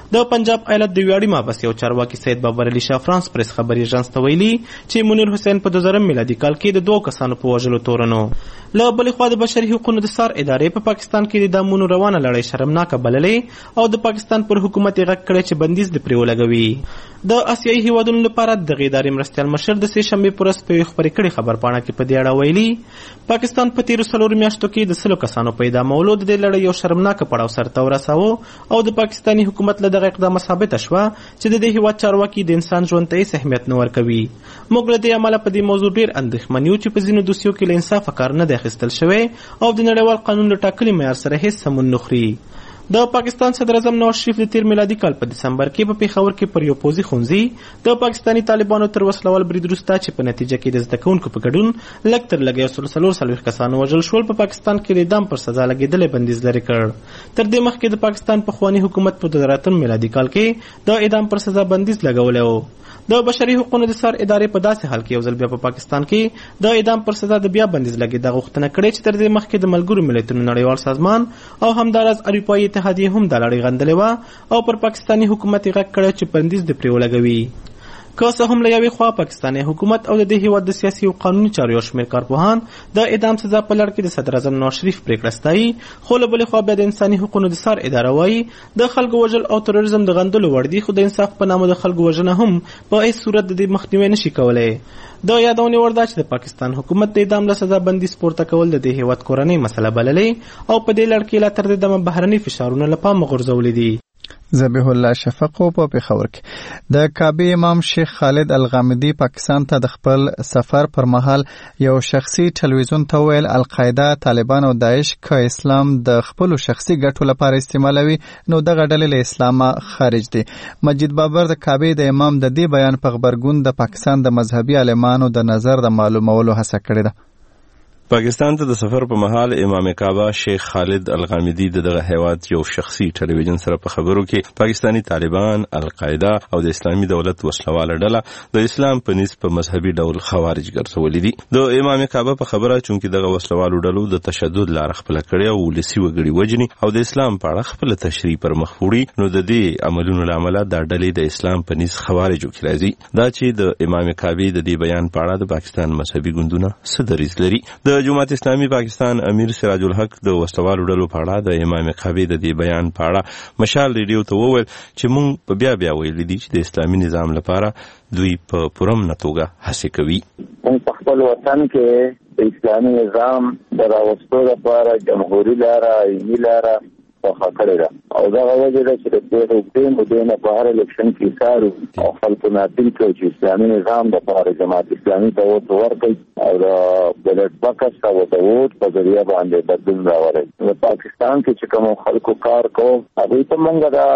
د پنجاب ایالت د ویاړي مابس یو چارواکي سید بابر علي شاه فرانس پریس خبري ایجنس ته ویلي چې منیر حسین په دوه زره میلادي کال کې د دوه کسانو په وژلو تورنو. له بلې خوا د بشري حقوقو د څار ادارې په پاکستان کې د دامونو روانه لړۍ شرمناکه بللې او د پاکستان پر حکومت یې غږ کړی چې بندیز د پرې ولګوي. د اسیایي هیوادونو لپاره دغه ادارې مرستیال مشر د سې شنبې په ورځ په یوه خپرې کړې خبرپاڼه کې په دې اړه ویلي پاکستان په تیرو څلورو میاشتو کې د سلو کسانو په اعدامولو د دې لړۍ یو شرمناکه پړاو سرته ورساوه او د پاکستاني حکومت له دغه اقدامه ثابته شوه چې د دې هیواد چارواکي د انسان ژوند ته هیڅ اهمیت نه ورکوي. موږ له دې امله په دې موضوع ډېر اندېښمن یو چې په ځینو دوسیو کې له انصافه کار نه دی اخیستل شوی او د نړیوال قانون له ټاکلي معیار سره هیڅ سمون نه خوري. د پاکستان صدر اعظم نواز شریف د تیر میلادي کال په دسمبر کې په پیښور کې پر یو پوځي ښوونځي د پاکستاني طالبانو تر وسلوال برید وروسته چې په نتیجه کې د زده کوونکو په ګډون لږ تر لږه یو سل څلور څلوېښت کسانو وژل شول په پاکستان کې د اعدام پر سزا لګېدلی بندیز لرې کړ. تر دې مخکې د پاکستان پخواني حکومت په دوه زره اتم میلادي کال کې د اعدام پر سزا بندیز لګولی و. د بشري حقوقو د څار ادارې په داسې حال کې یو ځل بیا په پاکستان کې د اعدام پر سزا د بیا بندیز لګېدا غوښتنه کړې چې تر دې مخکې د ملګرو ملتونو نړیوال سازمان او همداراز اروپایي اتحادیې هم دا لړۍ غندلې وه او پر پاکستاني حکومت یې غږ کړی چې بندیز د پرې ولګوي. که څه هم له یوې خوا پاکستاني حکومت او د دې هیواد د سیاسي او قانوني چارو یو شمېر کارپوهان د اعدام سزا په لړ کې د صدر اعظم نواز شریف پرېکړه ستایي، خو له بلې خوا بیا د انساني حقوقو د څار اداره وایي د خلکو وژل او تروریزم د غندلو وړ دي، خو د انصاف په نامه د خلکو وژنه هم په هیڅ صورت د دې مخنیوی نشي کولی. د یادونې وړ ده چې د پاکستان حکومت د اعدام له سزا بندیز پورته کول د دې هیواد کورنۍ مسله بللې او په دې لړ کې لا تر دې دمه بهرني فشارونه له پامه غورځولي دي. ذبیح الله شفق په پیښور کې د کعبه امام شیخ خالد الغامدی پاکستان ته د خپل سفر پر مهال یو شخصي ټلویزیون ته ویل القاعده، طالبان او داعش که اسلام د خپل شخصي ګټو لپاره استعمالوي نو دغه ډلې له اسلامه خارج دي. مجید بابر د کعبه د امام د دې بیان په خبرګون د پاکستان د مذهبي عالمانو د نظر د معلومولو هڅه کړې ده. پاکستان ته د سفر په مهال امام کعبه شیخ خالد الغامدی دغه هیواد یو شخصي ټلویزیون سره په خبرو کې پاکستانی طالبان، القاعده او د اسلامي دولت وسلواله ډله د اسلام په نسبت په مذهبي ډول خوارج ګرځولي دي. د امام کعبه په خبره چونکې دغه وسلوالو ډلو د تشدد لار خپل کړی او ولسی وګړي وجني او د اسلام په اړه خپل تشریح پر مخ وړي، نو د دې عملونو لامل د ډلې د اسلام په نسبت خوارجو کې راځي. دا چې د امام کعبه د دې بیان په اړه د پاکستان مذهبي ګوندونه څه دریځ لري. د جماعت اسلامي پاکستان امیر سراج الحق د وسلوالو ډلو په اړه د امام کعبه د دې بیان په اړه مشال ریډیو ته وویل چې موږ په بیا بیا ویلي دي چې د اسلامي نظام لپاره دوی په پرمنه توګه هڅې کوي. موږ په خپل وطن کې د اسلامي نظام د راوستلو لپاره جمهوري لاره، علمي لاره خوښه کړې ده او دغه وجه ده چې د دې حکومت مودې نه په هر الیکشن کې کارو او خلکو ناپیل کړي چې اسلامي نظام د لپاره جماعت اسلامي ته ووټ ورکړي او د بلټ بکس ته د ووټ په ذریعه باندې بدلون راوړي. د پاکستان کې چې کوم خلکو کار کوو هغوی ته موږ دا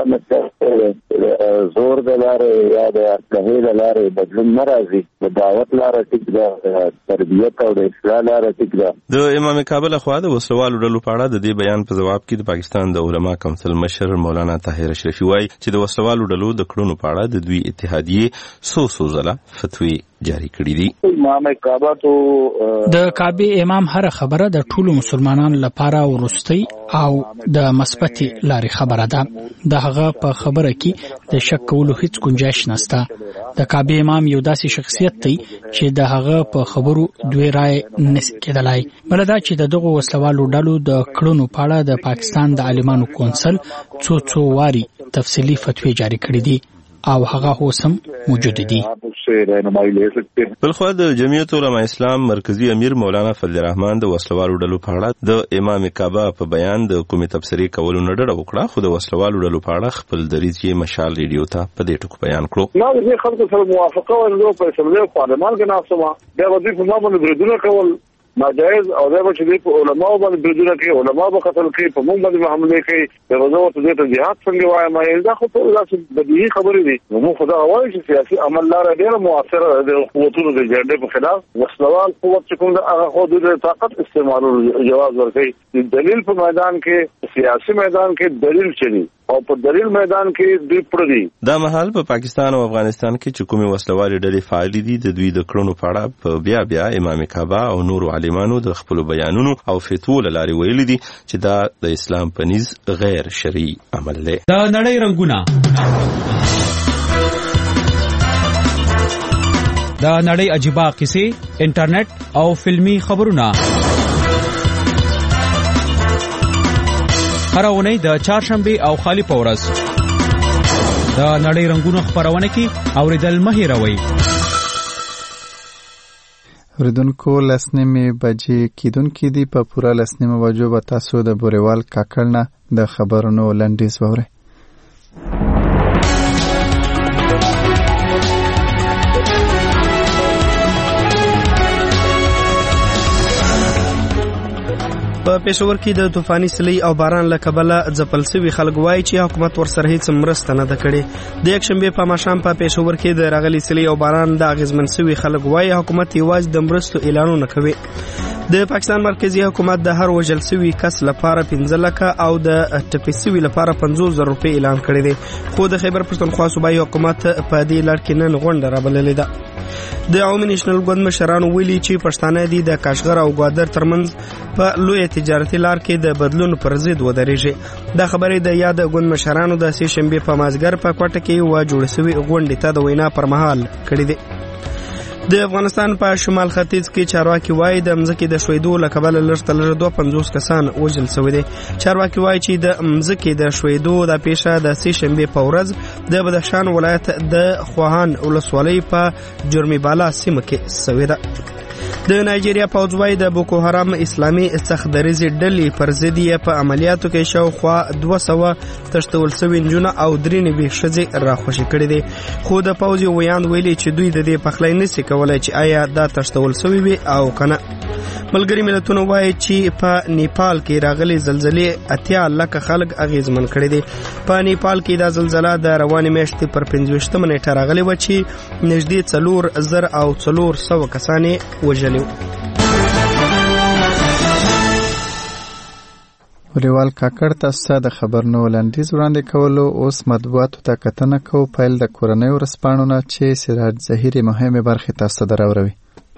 مسله زور د لارې یا د اصلاحي د لارې بدلون نه راځي، د دعوت لاره ټیک ده، تربیت او د اصلاح لاره ټیک ده. د امام کعبه لخوا د وسلوالو ډلو په اړه د دې بیان په جواب کې د پاکستان د علما کونسل مشر مولانا طاهر اشرفي وایي چې د وسلوالو ډلو د کړنو په اړه د دوی اتحادیې څو څو ځله فتوی جاری کړي دي. امام کعبه ته د کعبه امام هر خبره د ټولو مسلمانانو لپاره ورستي او د مثبتي لارې خبره ده. د هغه په خبره کې د شک کولو هیڅ گنجائش نشته. د کعبه امام یو داسې شخصیت دی چې د هغه په خبرو دوی رائے نشي کېدلای. بل دا چې د دغه وسلوالو ډلو د کړنو په اړه د پاکستان د عالمانو کونسل څو څو واري تفصیلی فتوی جاری کړي دي او هغه اوسم موجود دي. بلخوا د جمعیت علماء اسلام مرکزی امیر مولانا فضل الرحمن د وسلوالو ډلو په اړه د امام کعبه په بیان د کومې تبصرې کولو نه ډډه وکړه، خو د وسلوالو ډلو په اړه خپل دریځ یې مشال ریډیو ته په دې ټکو بیان کړو. نو د خلکو سره موافقه ولرو په اسمبلی او پارلمان کې ناسمه بیا د په ما باندې بریدونه کول ناجایز او دا چې د علماء باندې بریدونه کوي، علماء به قتل کوي، په موږ باندې حمله کوي، د غزوه ته د جهاد څنګه وایم ما دا خو ټول داسې بدیهي خبرې دي. نو خو دا وایي چې سیاسي عمل لاره ډېره مؤثره ده د قوتونو د جګړې په خلاف. وسلوال قوت چې کوم د هغه خو د طاقت استعمالولو جواز ورکوي. د دلیل په میدان کې، سیاسي میدان کې دلیل چي او په دلیل میدان کې دوی پړ دي. دا مهال په پاکستان او افغانستان کې چې کومې وسلوالې ډلې فعال دي د دوی د کړنو په اړه په بیا بیا امام کعبه او نور عالمانو د خپل بیانونو او فتوو له لارې ویلي دي چې دا د اسلام په نيز غیر شرعي عمل دی. دا نړۍ رنگونه د نړۍ عجیبه قصې، انټرنیټ او فلمی خبرونه هر اونۍ د چهارشنبه او خالی په ورځ د نړۍ رنگونو خبرونه کې اوریدل مه هېروئ. اوریدونکو لسنیمې بجې کیدونکې دي. په پوره لسنیمه بجو به تاسو د بوریوال کاکړ نه د خبرونو لنډیز واورئ. په پېښور کې د طوفاني سیلۍ او باران له کبله ځپل شوي خلک وایي چې حکومت ورسره هیڅ مرسته نه ده کړې. د یکشنبې په ماښام په پېښور کې د راغلي سیلۍ او باران د اغېزمن شوي خلک وایي حکومت یوازې د مرستو اعلانونه کوي. د پاکستان مرکزی حکومت د هر وژل شوي کس لپاره پنځه لکه او د ټپي شوي لپاره پنځوس زره روپۍ اعلان کړی دی، خو د خیبر پښتونخوا صوبایي حکومت په دې لړ کې نن غونډه رابللې ده. د عوامي نېشنل ګوند مشرانو ویلي چې پښتانه دي د کاشغر او ګوادر ترمنځ په لویه تجارتي لار کې د بدلون پر ضد ودرېږي. دا خبرې د یاد ګوند مشرانو د سې شنبې په مازدیګر په کوټه کې و جوړ شوې غونډې ته د وینا پر مهال کړې دي. د افغانستان په شمال ختیځ کې چارواکي وایي د مځکې د ښویدو له کبله لږ تر لږه دوه پنځوس کسان وژل شوي دي. چارواکي وایي چې د مځکې د ښویدو دا پیښه د سې شنبې په ورځ د بدخشان ولایت د خواهان ولسوالۍ په جرمي بالا سیمه کې شوې ده. د نایجیریا پوځ وایي د بوکو حرام اسلامي سخت دریځې ډلې پر ضد یې په عملیاتو کې شاوخوا دوه سوه تښتول شوي نجونه او درې نوي ښځې راخوشي کړي دي، خو د پوځ یو ویاند ویلي چې دوی د دې پخلی نشي کولی چې آیا دا تښتول شوي وي او که نه. ملګري ملتونه وایي چې په نیپال کې راغلي زلزلې اتیا لکه خلک اغېزمن کړي دي. په نیپال کې دا زلزله د روانې میاشتې پر پنځویشتمه نیټه راغلې وه چې نږدې څلور زر او څلور سوه کسان یې وژلي. بوریوال کاکړ تاسو ته د خبرونو لنډیز وړاندې کولو. اوس مطبوعاتو ته کتنه کوو. پیل د کورنیو ورځپاڼو نه چې سراج ظهیري مهمې برخې تاسو ته دراوروي.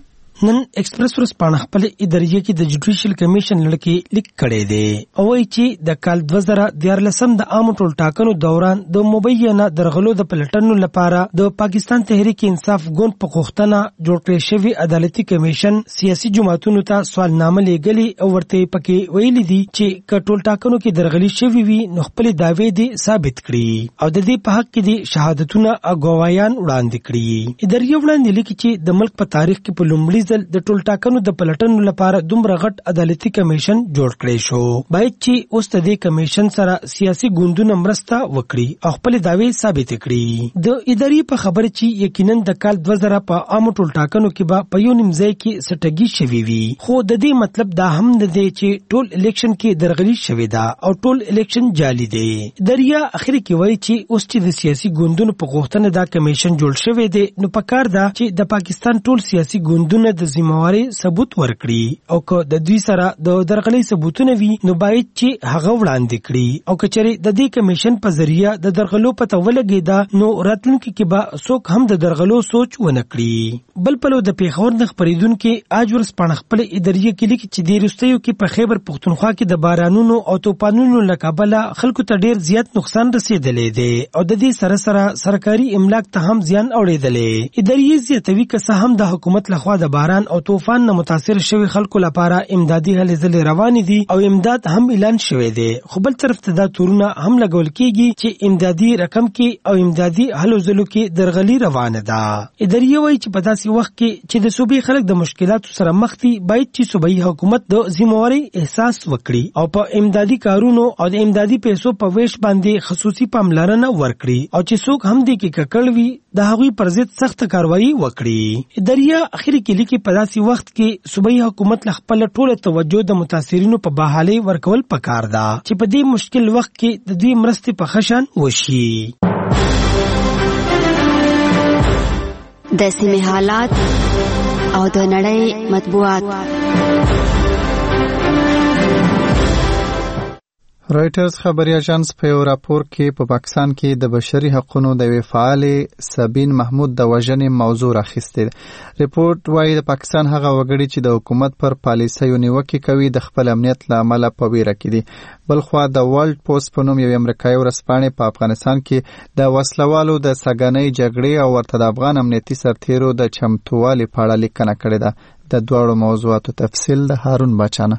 نن ایکسپریس ورځپاڼه خپل ادارې کې د جوډیشل کمیشن لړکې لیک کړی دی او وایي چې د کال دوه زره دیارلسم د عامو ټولټاکنو دوران د مبینه درغلو د پلټنو لپاره د پاکستان تحریک انصاف ګوند په غوښتنه جوړ کړی شوی عدالتي کمیشن سیاسي جماعتونو ته سوالنامه لیږلې او ورته پکې ویلي دي چې که ټولټاکنو کې درغلي شوي وي نو خپل دعوې دي ثابت کړي او د دې په حق کې دي شهادتونه او ګواهیان وړاندې کړي. ادارې وړاندې لیکي چې د ملک په تاریخ کې په لومړي ځل د ټولټاکنو د پلټنو لپاره دومره غټ عدالتي کمیشن جوړ کړی شو. باید چې اوس د دې کمیشن سره سیاسي ګوندونه مرسته وکړي او خپل دعوې ثابت کړي. د ادارې په خبره چې یقینا د کال دوه زره په عامو ټولټاکنو کې به په یو نیم ځای کې سټګي شوي وي، خو د دې مطلب دا هم نه دی چې ټول الیکشن کې درغلي شوې ده او ټول الیکشن جعلي دی. دریا اخر کې وایي چې اوس چې د سیاسي ګوندونو په غوښتنه دا کمیشن جوړ شوی دی نو پکار ده چې د پاکستان ټول سیاسي ګوندونه د ذمہواری ثبوت ورکړي او که د دوی سره د درغلي ثبوتونه وي نو باید چې هغه وړاندې کړي او کچره د دې کمیشن په ذریعہ د درغلو پته ولګیدا نو راتلونکي کې به څوک هم د درغلو سوچ ونه کړي. بل پلو د پیښور د خبرېدونکو اج ورځپاڼه خپل ادارې کې لیکي چې د روستیو کې په خیبر پښتونخوا کې د بارانونو او توپانونو له کبله خلکو ته ډیر زیات نقصان رسیدلی دی او د دې سره سره سرکاري املاک ته هم زیان اوریدلی. ادارې زیاتوي که څه هم د حکومت لخوا د باران او طوفان نه متاثر شوی خلکو لپاره امدادي هلې ځلې روانې دي او امداد هم اعلان شوی دی، خو بل طرف ته دا تورونه هم لګول کېږي چې امدادي رقم کې او امدادي هلو ځلو کې درغلي روانه ده. ادارې وایي چې په داسې وخت کې چې د صوبې خلک د مشکلاتو سره مخ دي باید چې صوبایي حکومت د ذمہواری احساس وکړي او په امدادي کارونو او د امدادي پیسو په ویش باندې خصوصي پاملرنه ورکړي او چې څوک هم دې کې ککړ وي د هغوی پر ضد سخت کاروایی وکړي. ادارې اخر کې لیکي په داسې وخت کې صوبایي حکومت له خپل ټوله توجه د متاثرینو په بحالۍ ورکول پکار ده چې په دې مشکل وخت کې د دوی مرستې په خشن وشي. د سیمې حالات او د نړۍ مطبوعات. رایټرز خبري اژانس په یو راپور کې په پاکستان کې د بشري حقوقو د وی فعال سبین محمود د وژنې موضوع راخسته. ریپورت وايي د پاکستان هغه وګړي چې د حکومت پر پالیسیو نیوکه کوي د خپل امنیت له امله په ویره کې دي. بلخوا د ورلد پوسټ په نوم یو امریکایي ورځپاڼې په افغانستان کې د وسلوالو د سګنۍ جګړې او ورته د افغان امنیتي سرتیرو د چمتووالي په اړه لیکنه کړې ده. د دواړو موضوعاتو تفصیل د هارون بچانه.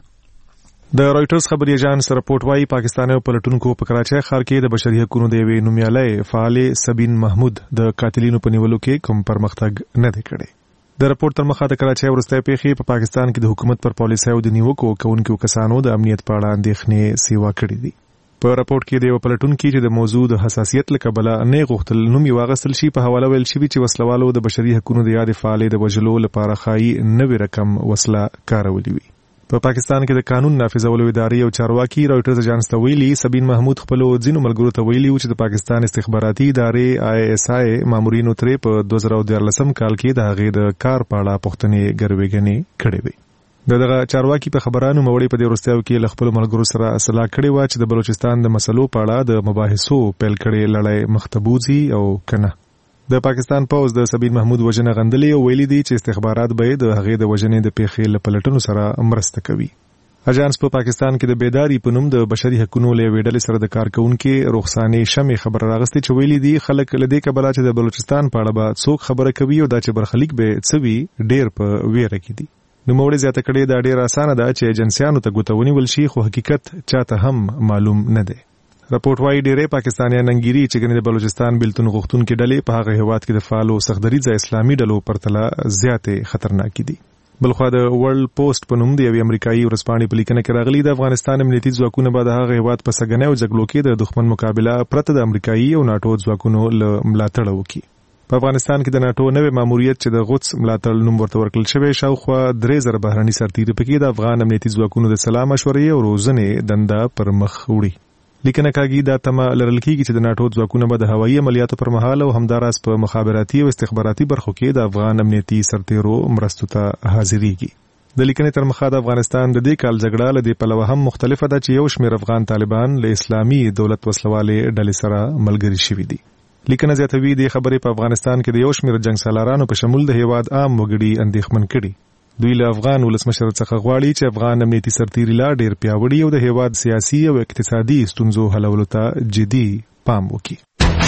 د رایټرز خبري اژانس رپورټ وايي پاکستاني پلټونکو په کراچۍ ښار کې د بشري حقوقو د یوې نومیالۍ فعال سبین محمود د قاتلینو په نیولو کې کوم پرمختګ نه دی کړی. د رپورټ تر مخه د کراچۍ وروستۍ پیښې په پاکستان کې د حکومت پر پالیسیو د نیوکو کوونکو کسانو د امنیت په اړه اندېښنې سیوا کړې دي. په رپورټ کې د یو پلټونکي چې د موضوع د حساسیت له کبله نه غوښتل نوم یې واغستل شي په حواله ویل شوي چې وسلوالو د بشري حقوقو د یادې فعالې د وژلو لپاره ښایي نوې رقم وسله کارولې وي. په پاکستان کې د قانون نافذولو ادارې او چارواکي رایټرز اژانس ته ویلي سبین محمود خپل ځینو ملګرو ته ویلي و چې د پاکستان استخباراتي ادارې آی اس آی مامورینو ترې په دوه زره دیارلسم کال کې د هغې د کار په اړه پوښتنې ګروېږنې کړې وې. د دغه چارواکي په خبرانو موړې په دې وروستیو کې له خپلو ملګرو سره اصلاح کړې وه چې د بلوچستان د مسلو په اړه د مباحثو پیل کړې لړۍ مخ ته بوځي او که نه. د پاکستان پوز د سبین محمود وژنه غندلې او ویلي دي چې استخبارات به د هغې د وژنې د پیښې له پلټنو سره مرسته کوي. اژانس په پاکستان کې د بیداری په نوم د بشري حقوقو له ویډل سره د کارکونکو رخصانې شمې خبر راغستې چې ویلي دي خلک له دې کبله چې د بلوچستان په اړه به څوک خبره کوي او دا چې برخلیک به څوي ډیر په ویره کې دي. نو موږ زیاته کړې دا ډیر اسانه ده چې ایجنسیانو ته ګوتونی ول شي خو حقیقت چاته هم معلوم نه دی. رپورټ وايي ډېرې پاکستانیان انګيري چې ګنې د بلوچستان بلتون غوښتونکو ډلې په هغه هیواد کې د فعالو سختدریځه اسلامي ډلو پرتله زیاتې خطرناک دي. بلخوا د ورلد پوسټ په نوم د یوې امریکایي ورځپاڼې په لیکنه کې راغلي د افغانستان امنیتي ځواکونه به د هغه هیواد په سګنۍ او جګړو کې د دښمن مقابله پرته د امریکایي او ناټو ځواکونو له ملاتړ وکړي. په افغانستان کې د ناټو نوې ماموریت چې د غوڅ ملاتړ نوم ورته ورکړل شوی شاوخوا درې زره بهرني سرتیري پکې د افغان امنیتي ځواکونو د سلا مشورې او روزنې دنده پر مخ وړي. لیکنه کاږي دا تمه لرل کیږي چې د ناټو ځواکونه به د هوایي عملیاتو پر مهال او همداراز په مخابراتي او استخباراتي برخو کې د افغان امنیتي سرتیرو مرستو ته حاضرېږي. د لیکنې تر مخه د افغانستان د دې کال جګړه له دې پلوه هم مختلفه ده چې یو شمېر افغان طالبان له اسلامي دولت وسلوالې ډلې سره ملګري شوي دي. لیکنه زیاتوي د خبرې په افغانستان کې د یو شمېر جنګسالارانو په شمول د هیواد عام وګړي اندېښمن کړي. دوی له افغان ولسمشر څخه غواړي چې افغان امنیتي سرتیري لا ډېر پیاوړي او د هیواد سیاسي او اقتصادي ستونزو حلولو ته جدي پام وکړي.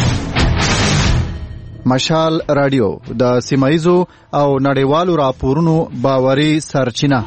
مشال رادیو د سیمایزو او نړیوالو راپورونو باوري سرچینه.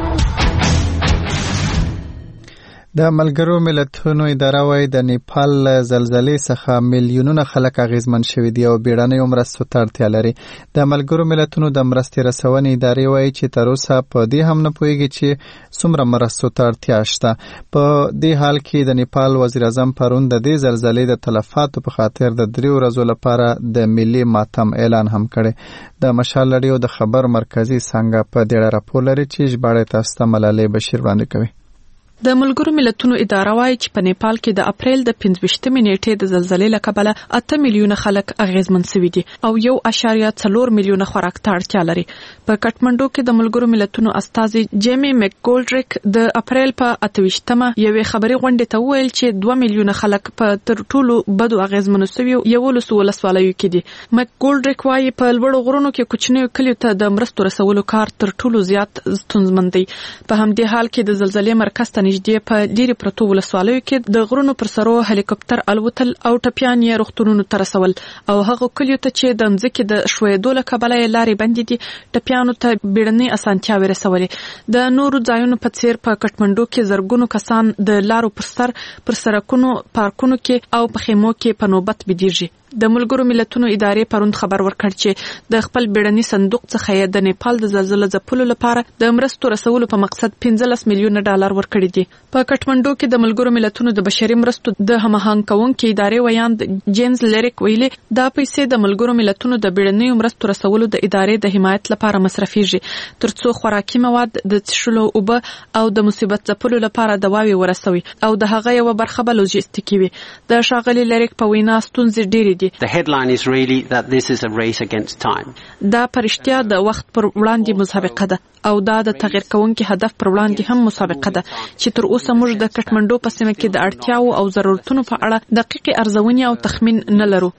د ملګرو ملتونو اداره وايي د نیپال زلزلې څخه میلیونونه خلک اغیزمن شوي دي او بیړنیو مرستو ته اړتیا لري. د ملګرو ملتونو د مرستې رسونې ادارې وايي چې تر اوسه په دې هم نه پوهیږي چې څومره مرستو ته اړتیا شته. په دې حال کې د نیپال وزیر اعظم پرون د دې زلزلې د تلفاتو په خاطر د درې ورځو لپاره د ملي ماتم اعلان هم کړی. د مشال رادیو د خبر مرکزی څنګه په دې راپور لري چې ژباړه تاسو ته ملالۍ بشیر وړاندې کوي. د ملګرو ملتونو اداره وايي چې په نیپال کې د اپریل د پنځویشتمې نیټې د زلزلې له کبله اته میلیونه خلک اغیزمن شوي دي او یو اشاریه څلور میلیونه خوراک ته اړتیا لري. په کټمنډو کې د ملګرو ملتونو استازي جیمی مکګولډریک د اپریل په اتهویشتمه یوې خبري غونډې ته وویل چې دوه میلیونه خلک په تر ټولو بدو اغیزمن شوي یولسو ولسوالیو کې دي. مکګولډریک وايي په لوړو غرونو کې کوچنیو کلیو ته د مرستو رسولو کار تر ټولو زیات ستونزمن دی. په همدې حال کې د زلزلې مرکز ته نږدې په ډیری پرتو ولسوالیو کې د غرونو پر سرو هلیکاپټر الوتل او ټپیان یې روغتونونو ته رسول او هغه کلیو ته چې د ځمکې د ښویېدو له کبله یې لارې بندې دي ټپیانو ته بیړنۍ اسانتیاوې رسولې. د نورو ځایونو په څیر په کټمنډو کې زرګونو کسان د لارو پر سر پر سړکونو پارکونو کې او په خیمو کې په نوبت بېدېږي. د ملګرو ملتونو ادارې پرون خبر ورکړ چې د خپل بیړني صندوق څخه یې د نیپال د زلزلې ځپلو لپاره د مرستو رسولو په مقصد پنځلس میلیونه ډالر ورکړي دي. په کټمنډو کې د ملګرو ملتونو د بشري مرستو د هماهنګ کوونکې ادارې ویاند جیمز لیریک ویلي دا پیسې د ملګرو ملتونو د بیړنیو مرستو رسولو د ادارې د حمایت لپاره مصرفيږي ترڅو خوراکي مواد د څښلو اوبه او د مصیبت ځپلو لپاره دواوی ورسوي او د هغه یو برخه به لوجستیکي وي. د ښاغلي لیریک په وینا ستونزې ډېرې The headline is really that this is a race against time. دا پرشتیا د وخت پر وړاندې مسابقه ده او دا د تغیر کوونکي هدف پر وړاندې هم مسابقه ده چې تر اوسه موږ د کټمنډو په سیمه کې د اړتیاو او ضرورتونو په اړه دقیقې ارزونې او تخمین نه لرو.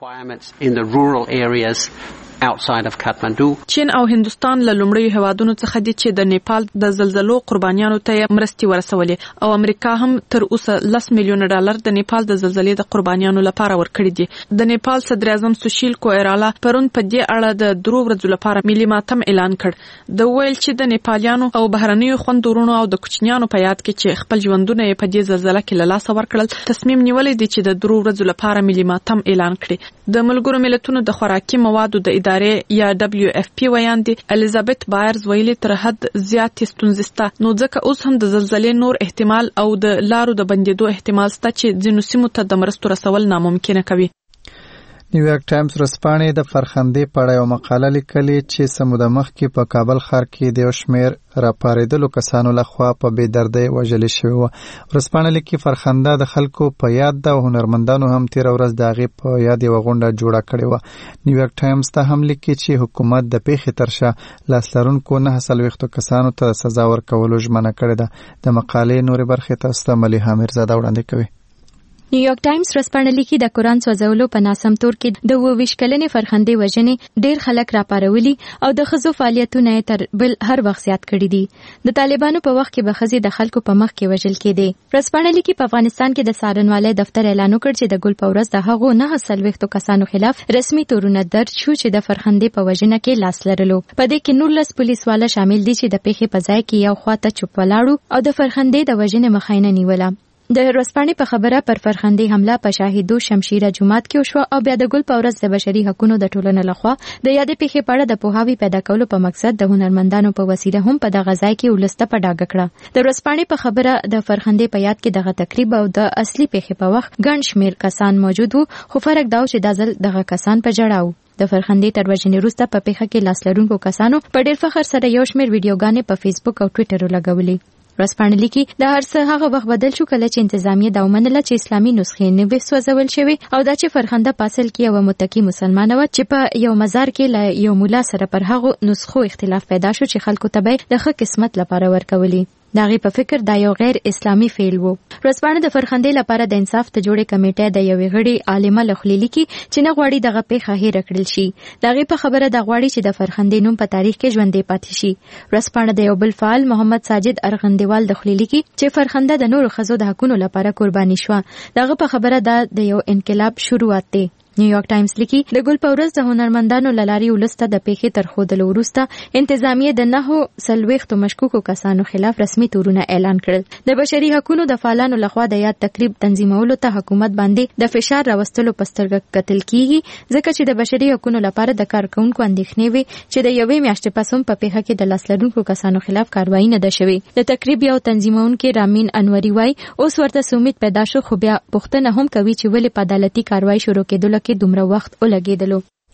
outside of Kathmandu. چین او هندستان له لومړیو هوادونو څخه دي چې د نیپال د زلزلو قربانیانو ته مرستې ورسولې او امریکا هم تر اوسه لس میلیونه ډالر د نیپال د زلزلې د قربانیانو لپاره ورکړي دي. د نیپال صدر اعظم سوشیل کوئرالا پرون په دې اړه د درو ورځو لپاره ملي ماتم اعلان کړ. د ویل چې د نیپالیانو او بهرنیو خوندورونو او د کوچنیانو په یاد کې چې خپل ژوندونه یې په دې زلزلې کې له لاسه ورکړل تصمیم نیولې دي چې د درو ورځو لپاره ملي ماتم اعلان کړي. د ملګرو ملتونو د خوراکي موادو د یا دبليو اف پی ویاندې الیزابت بایرز ویلي تر حد زیات ستونزې شته نو ځکه اوس هم د زلزلې نور احتمال او د لارو د بندیدو احتمال شته چې ځینو سیمو ته د مرستو رسول ناممکنه کوي. نیویارک ټایمز ورځپاڼې د فرخندې په اړه یو مقاله لیکلې چې څه موده مخکې په کابل ښار کې د یو شمېر راپارېدلو کسانو لخوا په بې دردۍ وژلې شوې وه. ورځپاڼه لیکي فرخنده د خلکو په یاد ده او هنرمندانو هم تېره ورځ د هغې په یاد یوه غونډه جوړه کړې وه. نیویارک ټایمز ته هم لیکي چې حکومت د پیښې تر شا لاس لرونکو نهه څلوېښتو کسانو ته د سزا ورکولو ژمنه کړې ده. د مقالې نورې برخې تاسو ته ملیحه میرزاده وړاندې کوي. نیویارک ټایمز ورځپاڼه لیکي د قرآن سوځولو په ناسم تور کې د اووه ویشت کلنې فرخندې وژنې ډېر خلک راپارولي او د ښځو فعالیتونه یې تر بل هر وخت زیات کړي دي. د طالبانو په وخت کې به ښځې د خلکو په مخ کې وژل کېدې. ورځپاڼه لیکي په افغانستان کې د څارنوالۍ دفتر اعلان وکړ چې د ګل په ورځ د هغو نهه څلوېښتو کسانو خلاف رسمي تورونه درج شو چې د فرخندې په وژنه کې لاس لرلو. په دې کې نولس پولیسواله شامل دي چې د پیښې په ځای کې یو خواته چوپ ولاړو او د فرخندې د وژنې مخه یې نه نیوله. د ورځپاڼې په خبره پر فرخندې حمله په شاهدو شمشیره جومات کې وشوه او بیا د ګل په ورځ د بشري حقوقو د ټولنې لخوا د یادې پیښې په اړه د پوهاوي پیدا کولو په مقصد د هنرمندانو په وسیله هم په دغه ځای کې ولسته په ډاګه کړه. د ورځپاڼې په خبره د فرخندې په یاد کې دغه تقریب او د اصلي پیښې په وخت ګڼ شمېر کسان موجود وو خو فرق دا و چې دا ځل دغه کسان په ژړا وو. د فرخندې تر وژنې وروسته په پیښه کې لاس لرونکو کسانو په ډېر فخر سره یو شمېر ویډیوګانې په فیسبوک او ټویټر ولګولې. ورځپاڼه لیکي د هر څه هغه وخت بدل شو کله چې انتظامیه دا ومنله چې اسلامي نسخې نه وي سوځول شوي او دا چې فرخنده په اصل کې یوه متقي مسلمانه وه چې په یو مزار کې له یو مولا سره پر هغو نسخو اختلاف پیدا شو چې خلکو ته به د ښه قسمت لپاره ورکولي. د هغې په فکر دا یو غیر اسلامي فعل و. ورځپاڼه د فرخندې لپاره د انصاف ته جوړې کمیټې د یوې غړي عالمه له خولې لیکي چې نه غواړي دغه پیښه هېره کړل شي. د هغې په خبره دا غواړي چې د فرخندې نوم په تاریخ کې ژوندی پاتې شي. ورځپاڼه د یو بل فعال محمد ساجد ارغندیوال د خولې لیکي چې فرخنده د نورو ښځو د حقونو لپاره قرباني شوه. د هغه په خبره دا د یو انقلاب شروعات دی. نیویارک ټایمز لیکي د ګل په ورځ د هنرمندانو له لارې ولس ته د پیښې تر ښودلو وروسته انتظامیه د نهو څلوېښتو مشکوکو کسانو خلاف رسمي تورونه اعلان کړل. د بشري حقوقو د فعالانو لخوا د یاد تقریب تنظیمولو ته حکومت باندې د فشار راوستلو په سترګه کتل کیږي ځکه چې د بشري حقوقو لپاره د کارکونکو اندېښنې وي چې د یوې میاشتې پس هم په پیښه کې د لاس لرونکو کسانو خلاف کاروایي نه ده شوې. د تقریب یو تنظیمونکی رامین انوري وایي اوس ورته امید پیدا شو خو بیا پوښتنه هم کوي چې ولې په عدالتي کاروایي شروع کېدلو کې دومره وخت ولګېدلو.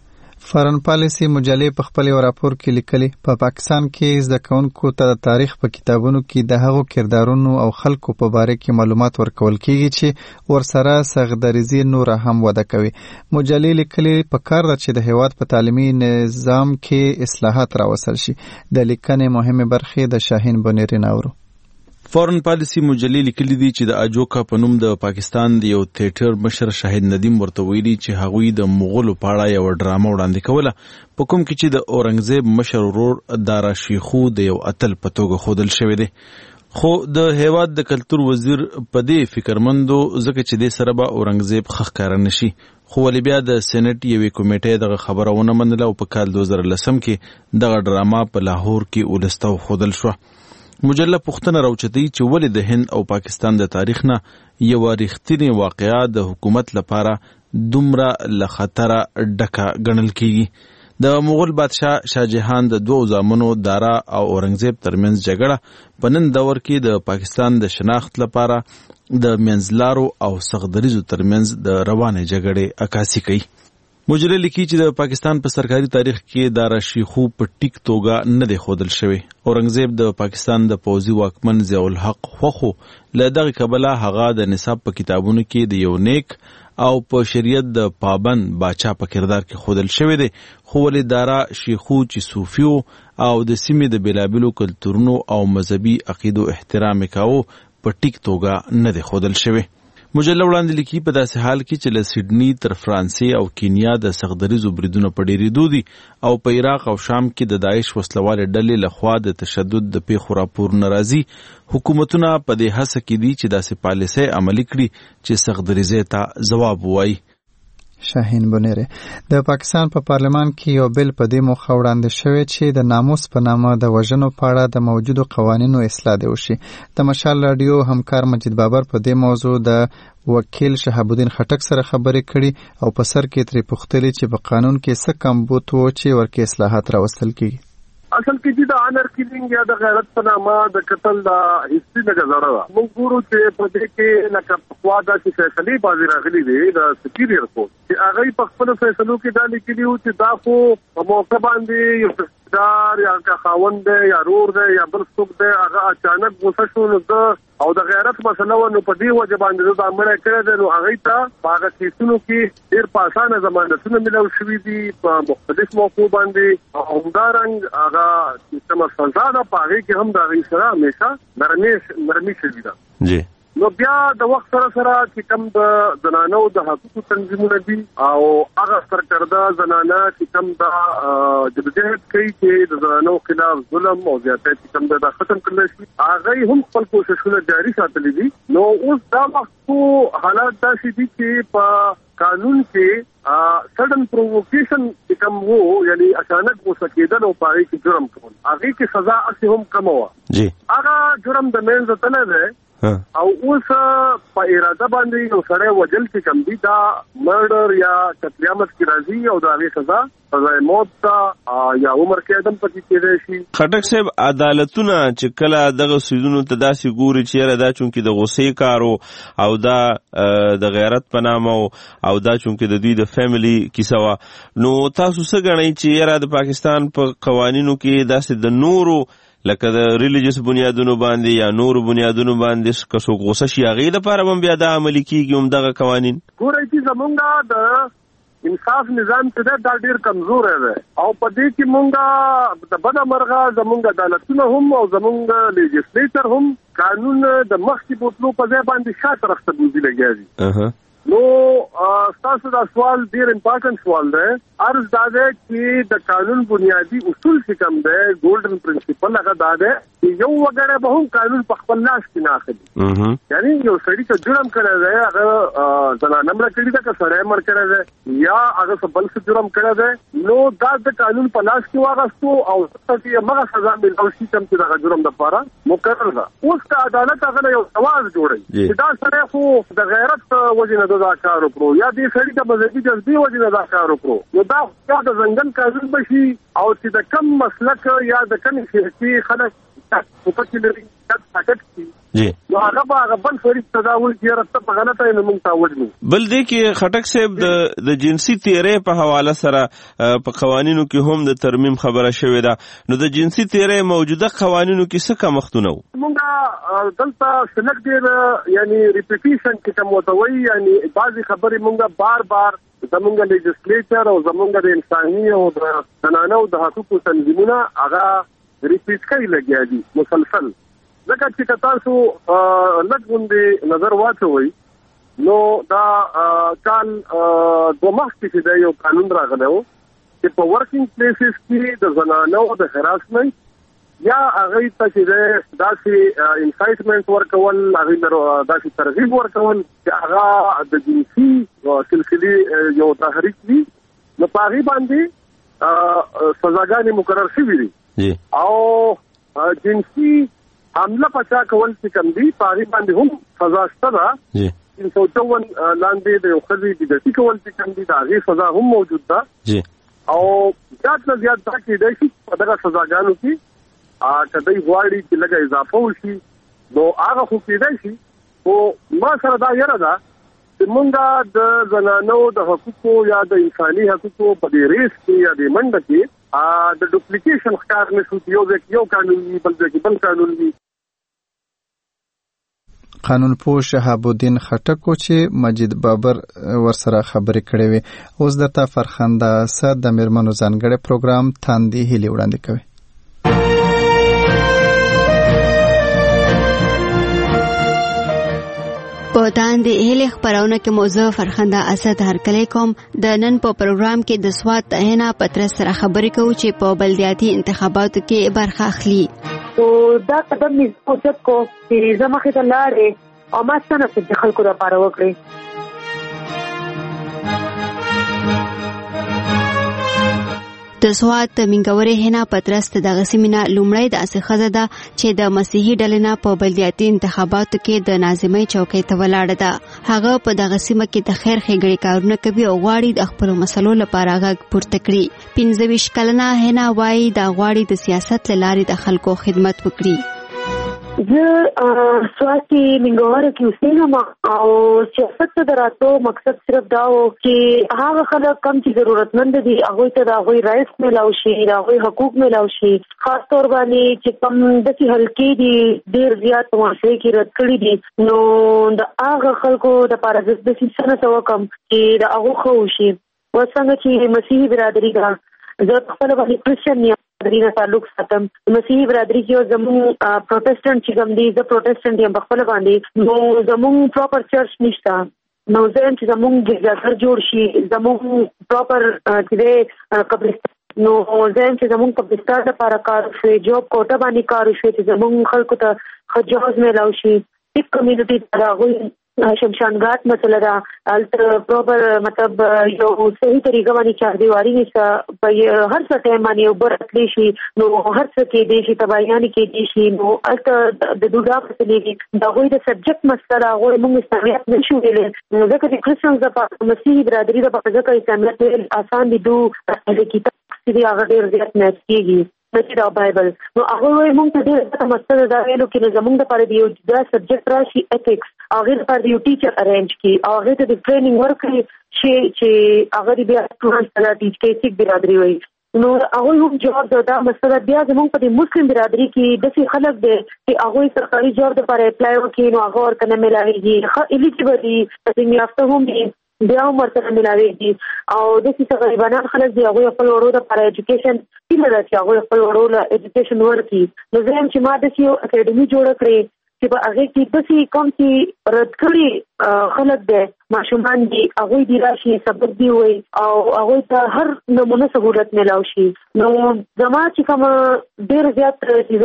فارن پالیسي مجلې په خپل یو راپور کې لیکلي په پاکستان کې زده کوونکو ته د تاریخ په کتابونو کې د هغو کردارونو او خلکو په باره کې معلومات ورکول کیږي چې ورسره سغدریزي نوره هم وده کوي. مجلې لیکلي په کار ده چې د هیواد په تعلیمي نظام کې اصلاحات راوستل شي. د لیکنې مهمه برخې د شاهین بنيري ناورو. فورن پالیسی مجلې لیکلي دي چې د اجوکا په نوم د پاکستان د یو تھیټر مشر شاهد ندیم ورته ویلي چې هغوی د مغولو په اړه یو ډرامه وړاندې کوله په کوم کې چې د اورنګزیب مشر ورور دارا شیخو د یو اتل په توګه ښودل شوی دی. خو د هیواد د کلتور وزیر په دې فکرمندو ځکه چې دې سره به اورنګزیب ښه ښکاره نشي خو ولې بیا د سینټ یوې کمیټې دغه خبره ونه منله او په کال دوه زره لسم کې دغه ډرامه په لاهور کې ولس ته وښودل شوه. مجله پوښتنه راوچتوي چې ولې د هند او پاکستان د تاریخ نه یوه رښتینې واقعه د حکومت لپاره دومره له خطره ډکه ګڼل کیږي. د مغول بادشاه شاهجهان د دوو زامنو دارا او اورنګزیب ترمنځ جګړه په نن دور کې د پاکستان د شناخت لپاره د منځلارو او سغدریزو ترمنځ د روانې جګړې عکاسي کوي. مجله لیکي چې د پاکستان په سرکاري تاریخ کې دارا شیخو په ټیک توګه نه دی ښودل شوی. اورنګزیب د پاکستان د پوځي واکمن ضیاء الحق خوخو له دغه کبله هغه د نصاب په کتابونو کې د یو نیک او په شریعت د پابند باچا په کردار کې ښودل شوی دی. خو ولې دارا شیخو چې صوفي و او د سیمې د بیلابیلو کلتورونو او مذهبي عقیدو احترام کاوه په ټیک توګه نه دی ښودل شوی. مجله وړاندې لیکي په داسې حال کې چې له سیډني تر فرانسې او کینیا د سختدریزو بریدونو په ډېرېدو دي او په عراق او شام کې د داعش وسلوالې ډلې لخوا د تشدد د پیښو راپورونه راځي. حکومتونه په دې هڅه کې دي چې داسې پالیسۍ عملي کړي چې سختدریزۍ ته ځواب ووایي. شاهین بونیره د پاکستان په پا پارلمان کې یو بل په دې موخه وړاندې شوی چې د ناموس په نامه د وژنو په اړه د موجودو قوانینو اصلاح دی وشي. د مشال رادیو همکار مجید بابر په دې موضوع د وکیل شهاب الدین خټک سره خبرې کړي او په سر کې ترې پوښتلي چې په قانون کې څه کم بوت و چې ورکې اصلاحات راوستل کیږي. اصل کې چې د آنر کیلینګ یا د غیرت په نامه د قتل د هیڅ نه غزړه ده. موږ ګورو چې په دې کې لکه پخوا دا چې فیصلې بازي راغلي دي د سپیریئر کورټ چې هغه په خپل فیصلو کې دا لیکلي وو چې دا خو په موقع باندې یو دار یا که خاوند دی یا رور دی یا بل څوک دی هغه اچانک غوسه شو نو د او د غیرت مسله و نو په دې وجه باندې دا مړی کړی دی نو هغې ته په هغه کیسونو کې ډېر په اسانه ضمانتونه میلاو شوي دي په مختلف موقعو باندې او همدارنګ هغه چې کومه سزا ده په هغې کې هم د هغې سره همیشه نرمي شوي ده. جی نو بیا د وخت سره سره چې کوم د زنانو د حقوقو تنظیمونه دي او هغه سرکرده زنانه چې کوم د جدوجہد کوي چې د زنانو خلاف ظلم او زیاتۍ چې کوم د ختم کړل شي هغه هم خپل کوششونه جاري ساتلي دي. نو اوس دا وخت حالات داسې دي چې په قانون کې سډن پرووکیشن چې کوم وو یعنی اچانک غوسه کېدل او په هغې کې جرم کول هغې کې سزا هسې هم کمه وه. جی هغه جرم د منځه تللی دی او اوس په اراده باندې یو سړی وجل چې کوم دي دا مرډر یا قتل عام کې راځي او د هغې سزا سزای موت ته یا عمر قید هم پکې کېدای شي. خټک صاحب عدالتونه چې کله دغه څیزونو ته داسې ګوري چې یاره دا چونکې د غوسې کار او دا د غیرت په نامه او دا چونکې د دوی د فیملی کیسه وه نو تاسو څه ګڼئ چې یاره د پاکستان په قوانینو کې داسې د نورو لکه د ریلیجیس بنیادونو باندې یا نورو بنیادونو باندې که څوک غوسه شي هغې دپاره هم بیا دا عملي کېږي همدغه قوانین؟ ګورئ چې زمونږ د انصاف نظام چې دی دا ډېر کمزوری دی او په دې کې مونږ د بده مرغه زمونږ عدالتونه هم او زمونږ لیجسلیچر هم قانون د مخکې بوتلو په ځای باندې شا طرف ته بوزي لګیا دي. نو ستاسو دا سوال ډیر امپورټنٹ سوال دی. عرض دا دی چې د قانون بنیادی اصول چې کوم دی ګولډن پرنسپل هغه دا دی چې یو وګړی به هم قانون په خپل لاس کې نه اخلي. یعنی یو سړي چې جرم کړی دی هغه زنانه مړه کړې ده که سړی مړ کړی دی یا هغه څه بل څه جرم کړی دی نو دا د قانون په لاس کې واخیستو او ورته چې همغه سزا میلاو شي کوم چې دغه جرم دپاره مقرر ده. اوس که عدالت هغه یو سواز جوړوي چې دا سړی خو د غیرت وجې نه دا کار وکړو یا دې سړي د مذهبي جذبې وجې نه دا کار وکړو نو دا یا د ځنګل قانون به شي او چې د کم مسلک یا د کم سیاسي خلک پکې لري حقیقت شي نو هغه به هغه بل سړي سزا ورکړي یاره ته په غلطه یې نو موږ ته وژنو. بل دی کې خټک صاحب د د جنسي تیرې په حواله سره په قوانینو کې هم د ترمیم خبره شوې ده نو د جنسي تیرې موجوده قوانینو کې څه کمښتونه وو؟ موږ دلته سلیکټډ یعنی ریپیټیشن کې کوم ورته وایي یعنی بعضې خبرې موږ بار بار زمونږ لیجسلیچر او زمونږ د انساني او د زنانو د حقوقو تنظیمونه هغه ریپیټ کوي لګیا دي مسلسل. ځکه چې که تاسو لږ غوندې نظر واچوئ نو دا کال دوه مخکې چې دی یو قانون راغلی و چې په ورکینګ پلیسز کې د زنانو د هراسمنټ یا هغې ته چې دی داسې انسایټمنټ ورکول هغې ته داسې ترغیب ورکول چې هغه د جنسي سلسلې یو تحریک وي نو په هغې باندې سزاګانې مقرر شوي دي او جنسي حمله پچا کول چې کوم دي په هغې باندې هم سزا شته ده. تین سو چون لاندې د یو ښځې بېدتي کول چې کوم دي د هغې سزا هم موجود ده او زیات نه زیات دا کېدای شي په دغه سزاګانو کې که دوی غواړي چې لږه اضافه وشي نو هغه خو کېدای شي خو ما سره دا یره ده چې مونږ د زنانو د حقوقو یا د انساني حقوقو په دې ریس کې یا دې منډه کې د ډوپلیکیشن ښکار نه شو یو ځای کې یو قانون وي بل ځای کې بل قانون وي. قانون پوه شهاب الدین خټک چې مجید بابر ورسره خبرې کړې وي اوس درته فرخنده سر د میرمنو ځانګړی پروګرام تاندې هیلې وړاندې کوي. پاکستان د هلي خبرونه کې موضوع فرخنده اسد هرکلی کوم د نن په پروګرام کې د سواد تهنا پترس سره خبرې کوو چې په بلدیاتي انتخاباتو کې برخه اخلي. او دا قدم مې اوچت کو چې زمخه ته لاړې او ما څنګه چې خلکو لپاره وکړي. د سواد د منګوري هنا پترس دغه سیمینه لومړی د اسخزه ده چې د مسیحي ډلنه په بلدیاتي انتخاباتو کې د ناظمۍ چوکۍ ته ولاړه ده. هغه په دغه سیمه کې د خیر ښېګړې کارونه کوي او غواړي د خپل مسلو لپاره غږ پورته کړي. پنځه ویشت کلنه هنا وایي دا غواړي د سیاست له لارې د خلکو خدمت وکړي. زه سواد کې منګوره کې اوسېږم او سیاست ته د راتلو مقصد صرف دا و چې هغه خلک کم چې ضرورتمند دي هغوی ته د هغوی رایټس میلاو شي، د هغوی حقوق میلاو شي. خاص طور باندې چې کم داسې حلقې دي ډېر زیات په معاشرې کې رد کړي دي، نو د هغه خلکو دپاره زه داسې څه نه څه وکړم چې د هغو ښه وشي. اوس څنګه چې مسیحي برادري ده، زه په خپله باندې کرسچن یم، برادري تعلق ساتم. مسیحي برادري کې زموږ پروټسټنټ چې کوم دي، زه پروټسټنټ یم په خپل باندې، نو زموږ پراپر چرچ نشته. نو زه چې زموږ ګرجاګر جوړ شي، زموږ پراپر چې قبرستان، نو زه چې زموږ قبرستان لپاره کار وشي، جوب کوټه باندې کار وشي چې زموږ خلکو ته ښه جواز میلاو شي. ټیک کمیونټي ته هغوی شمشان Ghat مسله ده، هلته پراپر مطلب یو صحیح طریقه باندې چاردیواري نشته، په هر څه ټایم باندې اوبه راتلی شي، نو هر څه کېدی شي، تباهیانې کېدی شي. نو هلته د ډوډا مسلې دي، د هغوی د سبجیکټ مسله ده، هغوی موږ اسلامیت نه شو ویلی. ځکه چې کرسچنز دپاره مسیحي برادري دپاره ځکه اسلامیت ویل اسان دي، دو د کتاب چې دی هغه ډېر زیات میچ کېږي د بایبل. نو هغه وایي موږ ته ډېر زیاته مسله دا ویلو کې زموږ دپاره د یو جدا سبجیکټ راشي ایتکس، هغې دپاره د یو ټیچر ارینج کړي او هغې ته د ټریننګ ورکړي چې هغه د بیا سټوډنټس ته دا ټیچ کوي. سیک برادري وایي، نو هغوی هم جواب دا مسله بیا زموږ په د مسلم برادري کې داسې خلک دی چې هغوی سرکاري جاب دپاره اپلای وکړي، نو هغه ورته نه میلاوېږي. ښه ایلیجبل دي، تعلیم یافته هم دي، بیا هم ورته میلاوېږي. او داسې څه غریبانان خلک دي، هغوی خپل وړو دپاره ایجوکیشن هیله ده چې هغوی خپل وړو له ایجوکیشن ورکړي. نو زه یم چې ما داسې یو اکیډمي جوړه کړې چې په هغې کې داسې کوم چې رد کړي خلک دی، ماشومان دي، هغوی دي راشي، سبق دي وایي او هغوی ته هر نمونه سهولت میلاو شي. نو زما چې کومه ډېر زیات چې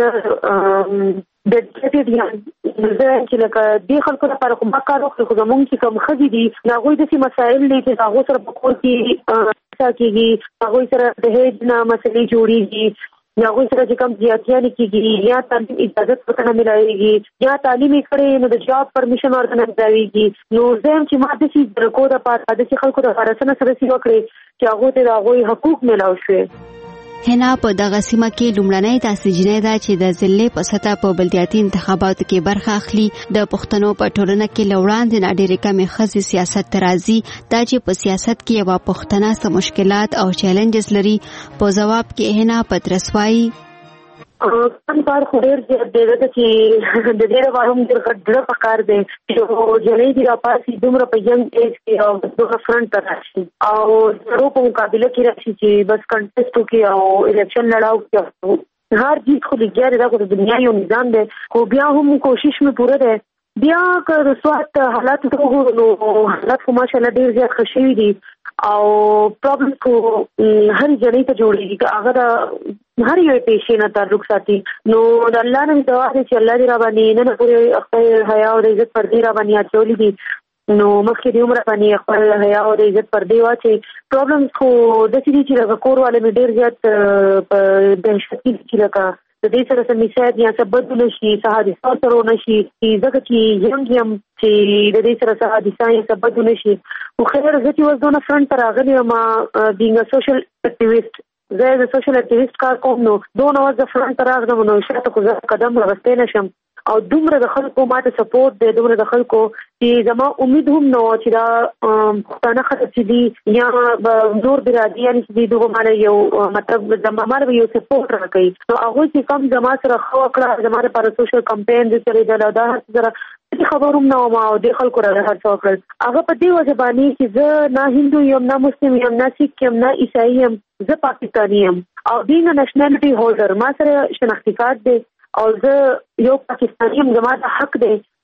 زه ډیډیکیټډ یم، زه چې لکه دې خلکو لپاره خو ما کار وکړي، خو زموږ چې کوم ښځې دي نو هغوی داسې مسایل دي چې هغو سره په کور کې کېږي، هغوی سره د هیج نه مسلې جوړېږي، هغوی سره چې کوم زیاتیانې کېږي، یا تعلیم اجازت ورته نه میلاوېږي، یا تعلیم یې کړی نو د جاب پرمیشن ورته نه میلاوېږي. نو زه یم چې ما داسې درکو دپاره داسې خلکو دپاره څه نه څه داسې وکړې چې هغو ته د هغوی حقوق میلاو شوې. هنا په دغه سیمه کې لومړنۍ داسې جنۍ ده چې د ضلعې په سطح په بلدیاتي انتخاباتو کې برخه اخلي. د پښتنو په ټولنه کې له وړاندې نه ډېرې کمې ښځې سیاست ته راځي. دا چې په سیاست کې یوه پښتنه څه مشکلات او چیلنجز لري، په ځواب کې هنا پترس وایي کم کار خو ډېر زیات دی، ځکه چې د دې لپاره هم ډېر غټ زړه پکار دی چې جنۍ دې راپاسي دومره په ینګ ایج کې او دومره فرنټ ته راشي او زړو په مقابله کې راشي چې بس کنټسټ وکړي او الیکشن لړاو کړي. هر چیز خو لګیا دی، دا خو د دنیا یو نظام دی، خو بیا هم کوشش مې پوره دی. بیا که د سواد حالات ته وګورو نو حالات خو ماشاءالله ډېر زیات ښه شوي دي او پرابلم خو هرې جنۍ ته جوړېږي که هغه د هر یو پیشې نه تعلق ساتي. نو د الله نه دعا دی چې الله دې را باندې نن پورې خپل حیا او د عزت پردې را باندې اچولي دي، نو مخکې دې هم را باندې خپل حیا او د عزت پردې واچوي. پرابلمس خو داسې دي چې لکه کور والے مې ډېر زیات په دهشت کې دي چې لکه د دې سره څه میساید یا څه بد ونه شي، څه حادثه سره ونه شي، ځکه چې ینګ یم چې د دې سره څه حادثه یا څه بد ونه شي. خو خیر زه چې اوس دونه فرنټ ته راغلی یم بینګ ا سوشل اکټیویسټ، زه د سوشل اکټیویسټ کار کوم، نو دونه وخت زه فرنټ ته راغلم نو شاته خو زه قدم راغستی نه شم او دومره د خلکو ماته سپورټ دی، دومره د خلکو چې زما امید هم نه وه چې دا پښتانه خلک چې دي یا نور برادریان چې دي دغه ماله یو مطلب زما ماله یو سپورټ راکوي. نو هغوی چې کم زما سره ښه وکړه، زما لپاره سوشل کمپین دې چلېدل او دا هر سره دې خبر هم نه وم او دې خلکو را هر څه وکړل. هغه په دې وجه باندې چې زه نه هندو یم، نه مسلم یم، نه سیک یم، نه عیسائی یم، زه پاکستاني یم او بینګ ا نېشنلټي هولډر ما سره شناختي کارت دی او زه یو پاکستاني یم، زما د حق دی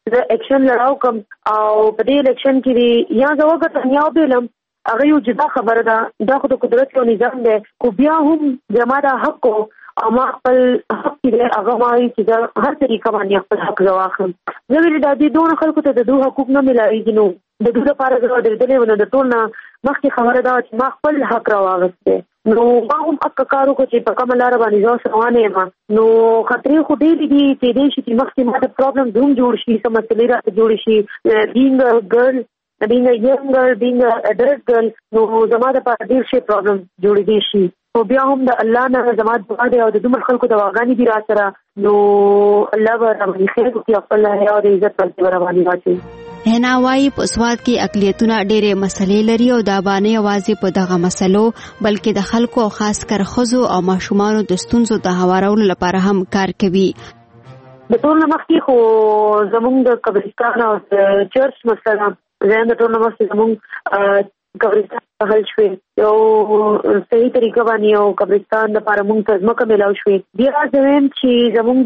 زه اکشن لړاو کوم او په دې الیکشن کې یا زه وګټم یا وبېلم هغه یو جدا خبره ده. دا خو د قدرت یو نظام دی، خو بیا هم زما دا حق او ما خپل حق دی هغه وایي چې دا هر طریقه باندې خپل حق زه واخلم. زه ویل دا دې دونه خلکو ته د دوه حقوق نه ملایږي، نو د دوی لپاره زه درېدلې ونه د ټول نه مخکې خبره ده چې ما خپل حق راواغستی. نو ما هم اکه کار وکړو چې په کومه لاره باندې زه روانه یم. نو خطرې خو ډېرې دي چې دی شي چې مخکې ما د پرابلم هم جوړ شي، څه مسلې راته جوړې شي، بینګ ګرل being a young girl, being a adult girl, نو زما د پاره ډېر شي پرابلم جوړېدی شي. خو بیا هم د الله نه زما دعا دی او د دومره خلکو دواګانې دي را سره، نو الله به راباندې خیر وکړي، خپل حیا او د عزت پلتې به راباندې واچوي. هنا وايي په سواد کې اقلیتونه ډېرې مسلې لري او دا باندې یوازې په دغه مسلو بلکې د خلکو او خاص کر ښځو او ماشومانو د ستونزو د هوارولو لپاره هم کار کوي. د ټول نه مخکې خو زموږ د قبرستان او د چرچ مسله زين د ټول نه مخکې زموږ قبرستان حل شوې، یو صحیح طریقه باندې یو قبرستان لپاره موږ ته ځمکه میلاو شوې. بیا زموږ چې زموږ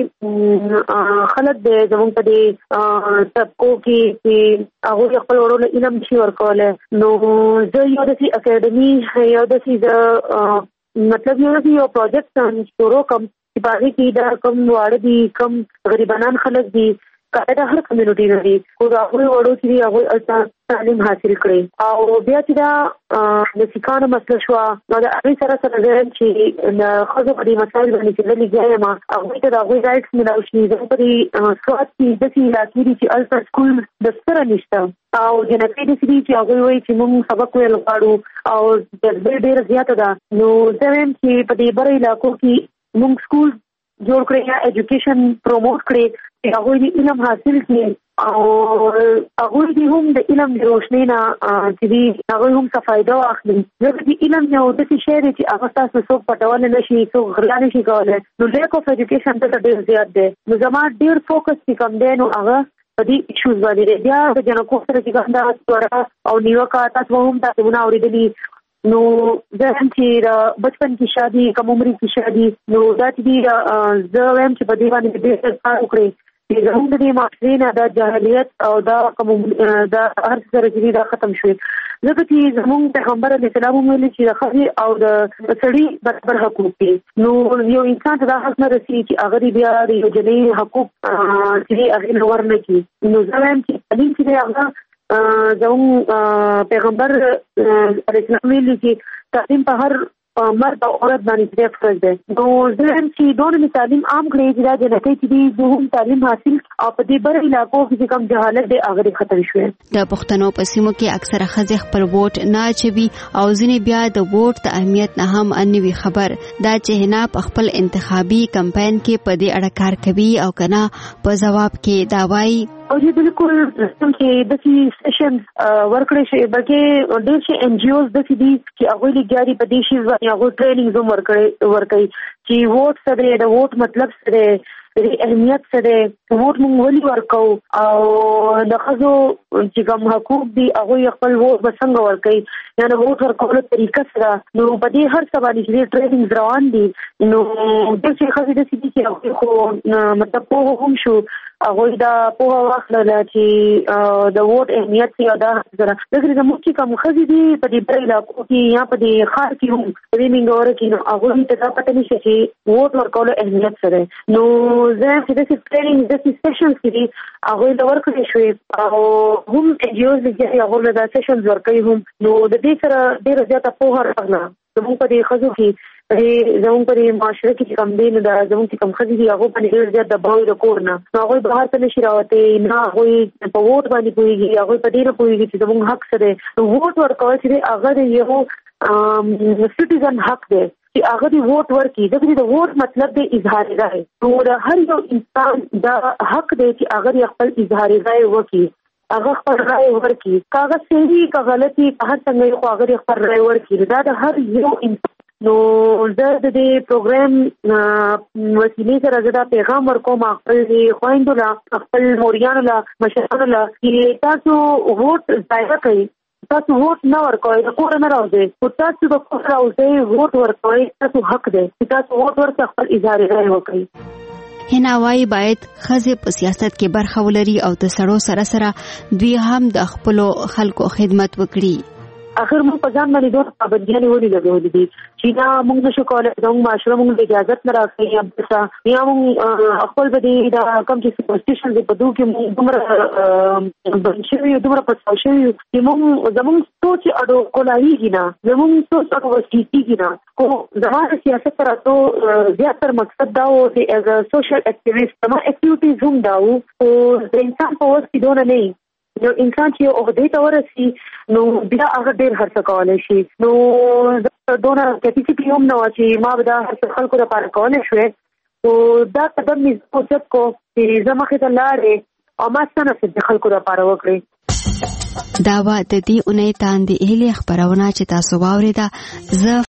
داسې خلک دی زموږ په دې طبقو کې چې هغوی خپل وړو علم شي ورکولی، نو زه یو داسې اکیډمي یو داسې زه مطلب یو داسې یو پروجیکټ شروع کوم چې په هغې کې دا کم واړه دي، کم غریبانان خلک دي، دا هر کمیونټي لري، خو د هغوی وړو چې دي هغوی هلته تعلیم حاصل کړي. او بیا چې دا د سیکانو مسله شوه، نو د هغې سره سره زه یم چې د ښځو په دې مسایل باندې چې زه لګیا یم هغوی ته د هغوی رایټس میلاو شي. زموږ په دې سواد کې داسې علاقې دي چې هلته سکول د سره نشته او جنکۍ داسې دي چې هغوی وایي چې موږ سبق ویل غواړو او جذبه ډېره زیاته ده. نو زه وایم چې په دې بره علاقو کې موږ سکول جوړ کړی یا ایجوکیشن پروموټ کړي چې هغوی د علم حاصل کړي او هغوی دې هم د علم د روشنۍ نه چې دي هغوی هم څه فایده واخلي. ځکه چې علم یو داسې شی دی چې هغه ستاسو څوک پټولی نه شي، څوک غلا نه شي کولی. نو لیک اف ایجوکیشن دلته ډېر زیات دی. نو زما ډېر فوکس چې کوم دی نو هغه په دې ایشوز باندې دی. بیا د جنکو سره چې کوم دا سوره او نیوکه تاسو هم تاسو نه اورېدلي، نو زه هم چې بچپن کې شادي کم عمري کې شادي، نو دا چې دي زه وایم چې په دې باندې ډېر کار وکړئ چې زموږ د دې معاشرې نه دا جاهلیت او دا دا هر څه سره چې دي دا ختم شوي. ځکه چې زموږ پیغمبر علیه السلام هم ویلي چې د ښځې او د سړي برابر حقوق دي. نو یو انسان ته دا حق نه رسي چې هغه بیا د یو جنۍ حقوق چې دي هغې نه ورنه کړي. نو زه وایم چې تعلیم چې دی هغه زموږ پیغمبر علیه السلام ویلي چې تعلیم په هر مرد او عورت باندې ډېر فرض دی. نو زه وایم چې دونه مې تعلیم عام کړی چې دا جنکۍ چې دي دوی هم تعلیم حاصل او په دې بر علاقو کې چې کوم جهالت دی هغه ختم شوی. د پښتنو په سیمو کې اکثره ښځې خپل ووټ نه اچوي او ځینې بیا د ووټ د اهمیت نه هم نه وي خبر. دا چې هنا په خپل انتخابي کمپاین کې په دې اړه کار کوي او کنه په ځواب کې دا وایي او چې بالکل سیستم کې داسې سیشنز ورکړی شي، بلکې ډېر شي ان جی اوز داسې دي چې هغوی لګیا دي په دې شي باندې هغوی ټریننګز هم ورکوي چې ووټ څه دی، د ووټ مطلب څه دی، د اهمیت څه دی، ووټ موږ ولې ورکوو او د ښځو چې کوم حقوق دي هغوی خپل ووټ به څنګه ورکوي یا د ووټ ورکولو طریقه څه ده. نو په دې هر څه باندې چې ټریننګز روان دي. نو داسې ښځې داسې دي چې هغوی خو مطلب پوهه هم شو، هغوی دا پوهه واخلله چې د ووټ اهمیت دی او دا سره دغه زموږ چې کوم ښځې دي په دې بل علاقو کې یا په دې ښار کې هم په دې منګوره کې نو هغوی ته دا پته نشي چې ووټ ورکولو اهمیت څه دی. نو زه چې داسې ټریننګ داسې سیشنز چې دي هغوی له ورکړی شوې او هم ان جی اوز لګیا هغوی له دا سیشنز ورکوي هم. نو د دې سره ډېره زیاته پوهه راغله زموږ په دې ښځو کې، زموږ په دې معاشره کې چې کوم دی نو دا زموږ چې کوم ښځې دي هغوی باندې ډېر زیات دباو د کور نه، نو هغوی بهر ته نشي راوتی، نه هغوی په ووټ باندې پوهېږي، هغوی په دې نه پوهېږي چې زموږ حق څه دی. نو ووټ ورکول چې دی هغه د یو سټیزن حق دی چې هغه د ووټ ورکړي. ځکه د ووټ مطلب دی اظهار رایې. نو د هر یو انسان دا حق دی چې هغه خپل اظهار رایې وکړي، هغه خپل رایې ورکړي، که هغه صحیح که غلطي که هر څنګه خو هغه خپل رایې ورکړي. دا د هر یو انسان. نو زه د دې پروګرام وسیلې سره زه دا پیغام ورکوم خپل خویندو له، خپل موریانو له، مشرانو له چې تاسو ووټ ضایع کوئ، تاسو ووټ نه ورکوئ، د کوره نه راوځئ، خو تاسو د کوره راوځئ ووټ ورکوئ، تاسو حق دی چې تاسو ووټ ورکړئ، خپل اظهار رایې وکړئ. هناوای باید ښځې په سیاست کې برخه ولري او د سړو سره سره دوی هم د خپلو خلکو خدمت وکړي. اخر موږ په ځان باندې دوه پابندیانې ولې لګولې دي چې دا موږ نشو کولی زموږ معاشره موږ د اجازت نه راکوي یا بسه یا موږ خپل به د دا کوم چې سپورټیشن دی په دوه کې موږ دومره بند شوي یو دومره پساو شوي یو چې موږ زموږ سوچ اډو کولایږي نه زموږ سوچ اډو وسیږي نه خو زما د سیاست راتو زیاتره مقصد دا و چې ایز ا سوشل اکټیویسټ زما اکټیویټیز هم دا و خو د انسان په وس کې دونه نه یو انسان چې عہدې ته ورسي نو بیا هغه ډېر هڅه کولی شي نو دونه کیپیسټي هم نه وه چې ما به دا هر خلکو لپاره کولی شوې خو دا قدم مې اوچت کو چې زه مخې ته لاړې او ما څه نه د خلکو لپاره وکړې. دا وه د دې اونۍ تاندې هیلې خپرونه چې تاسو واورېده. زه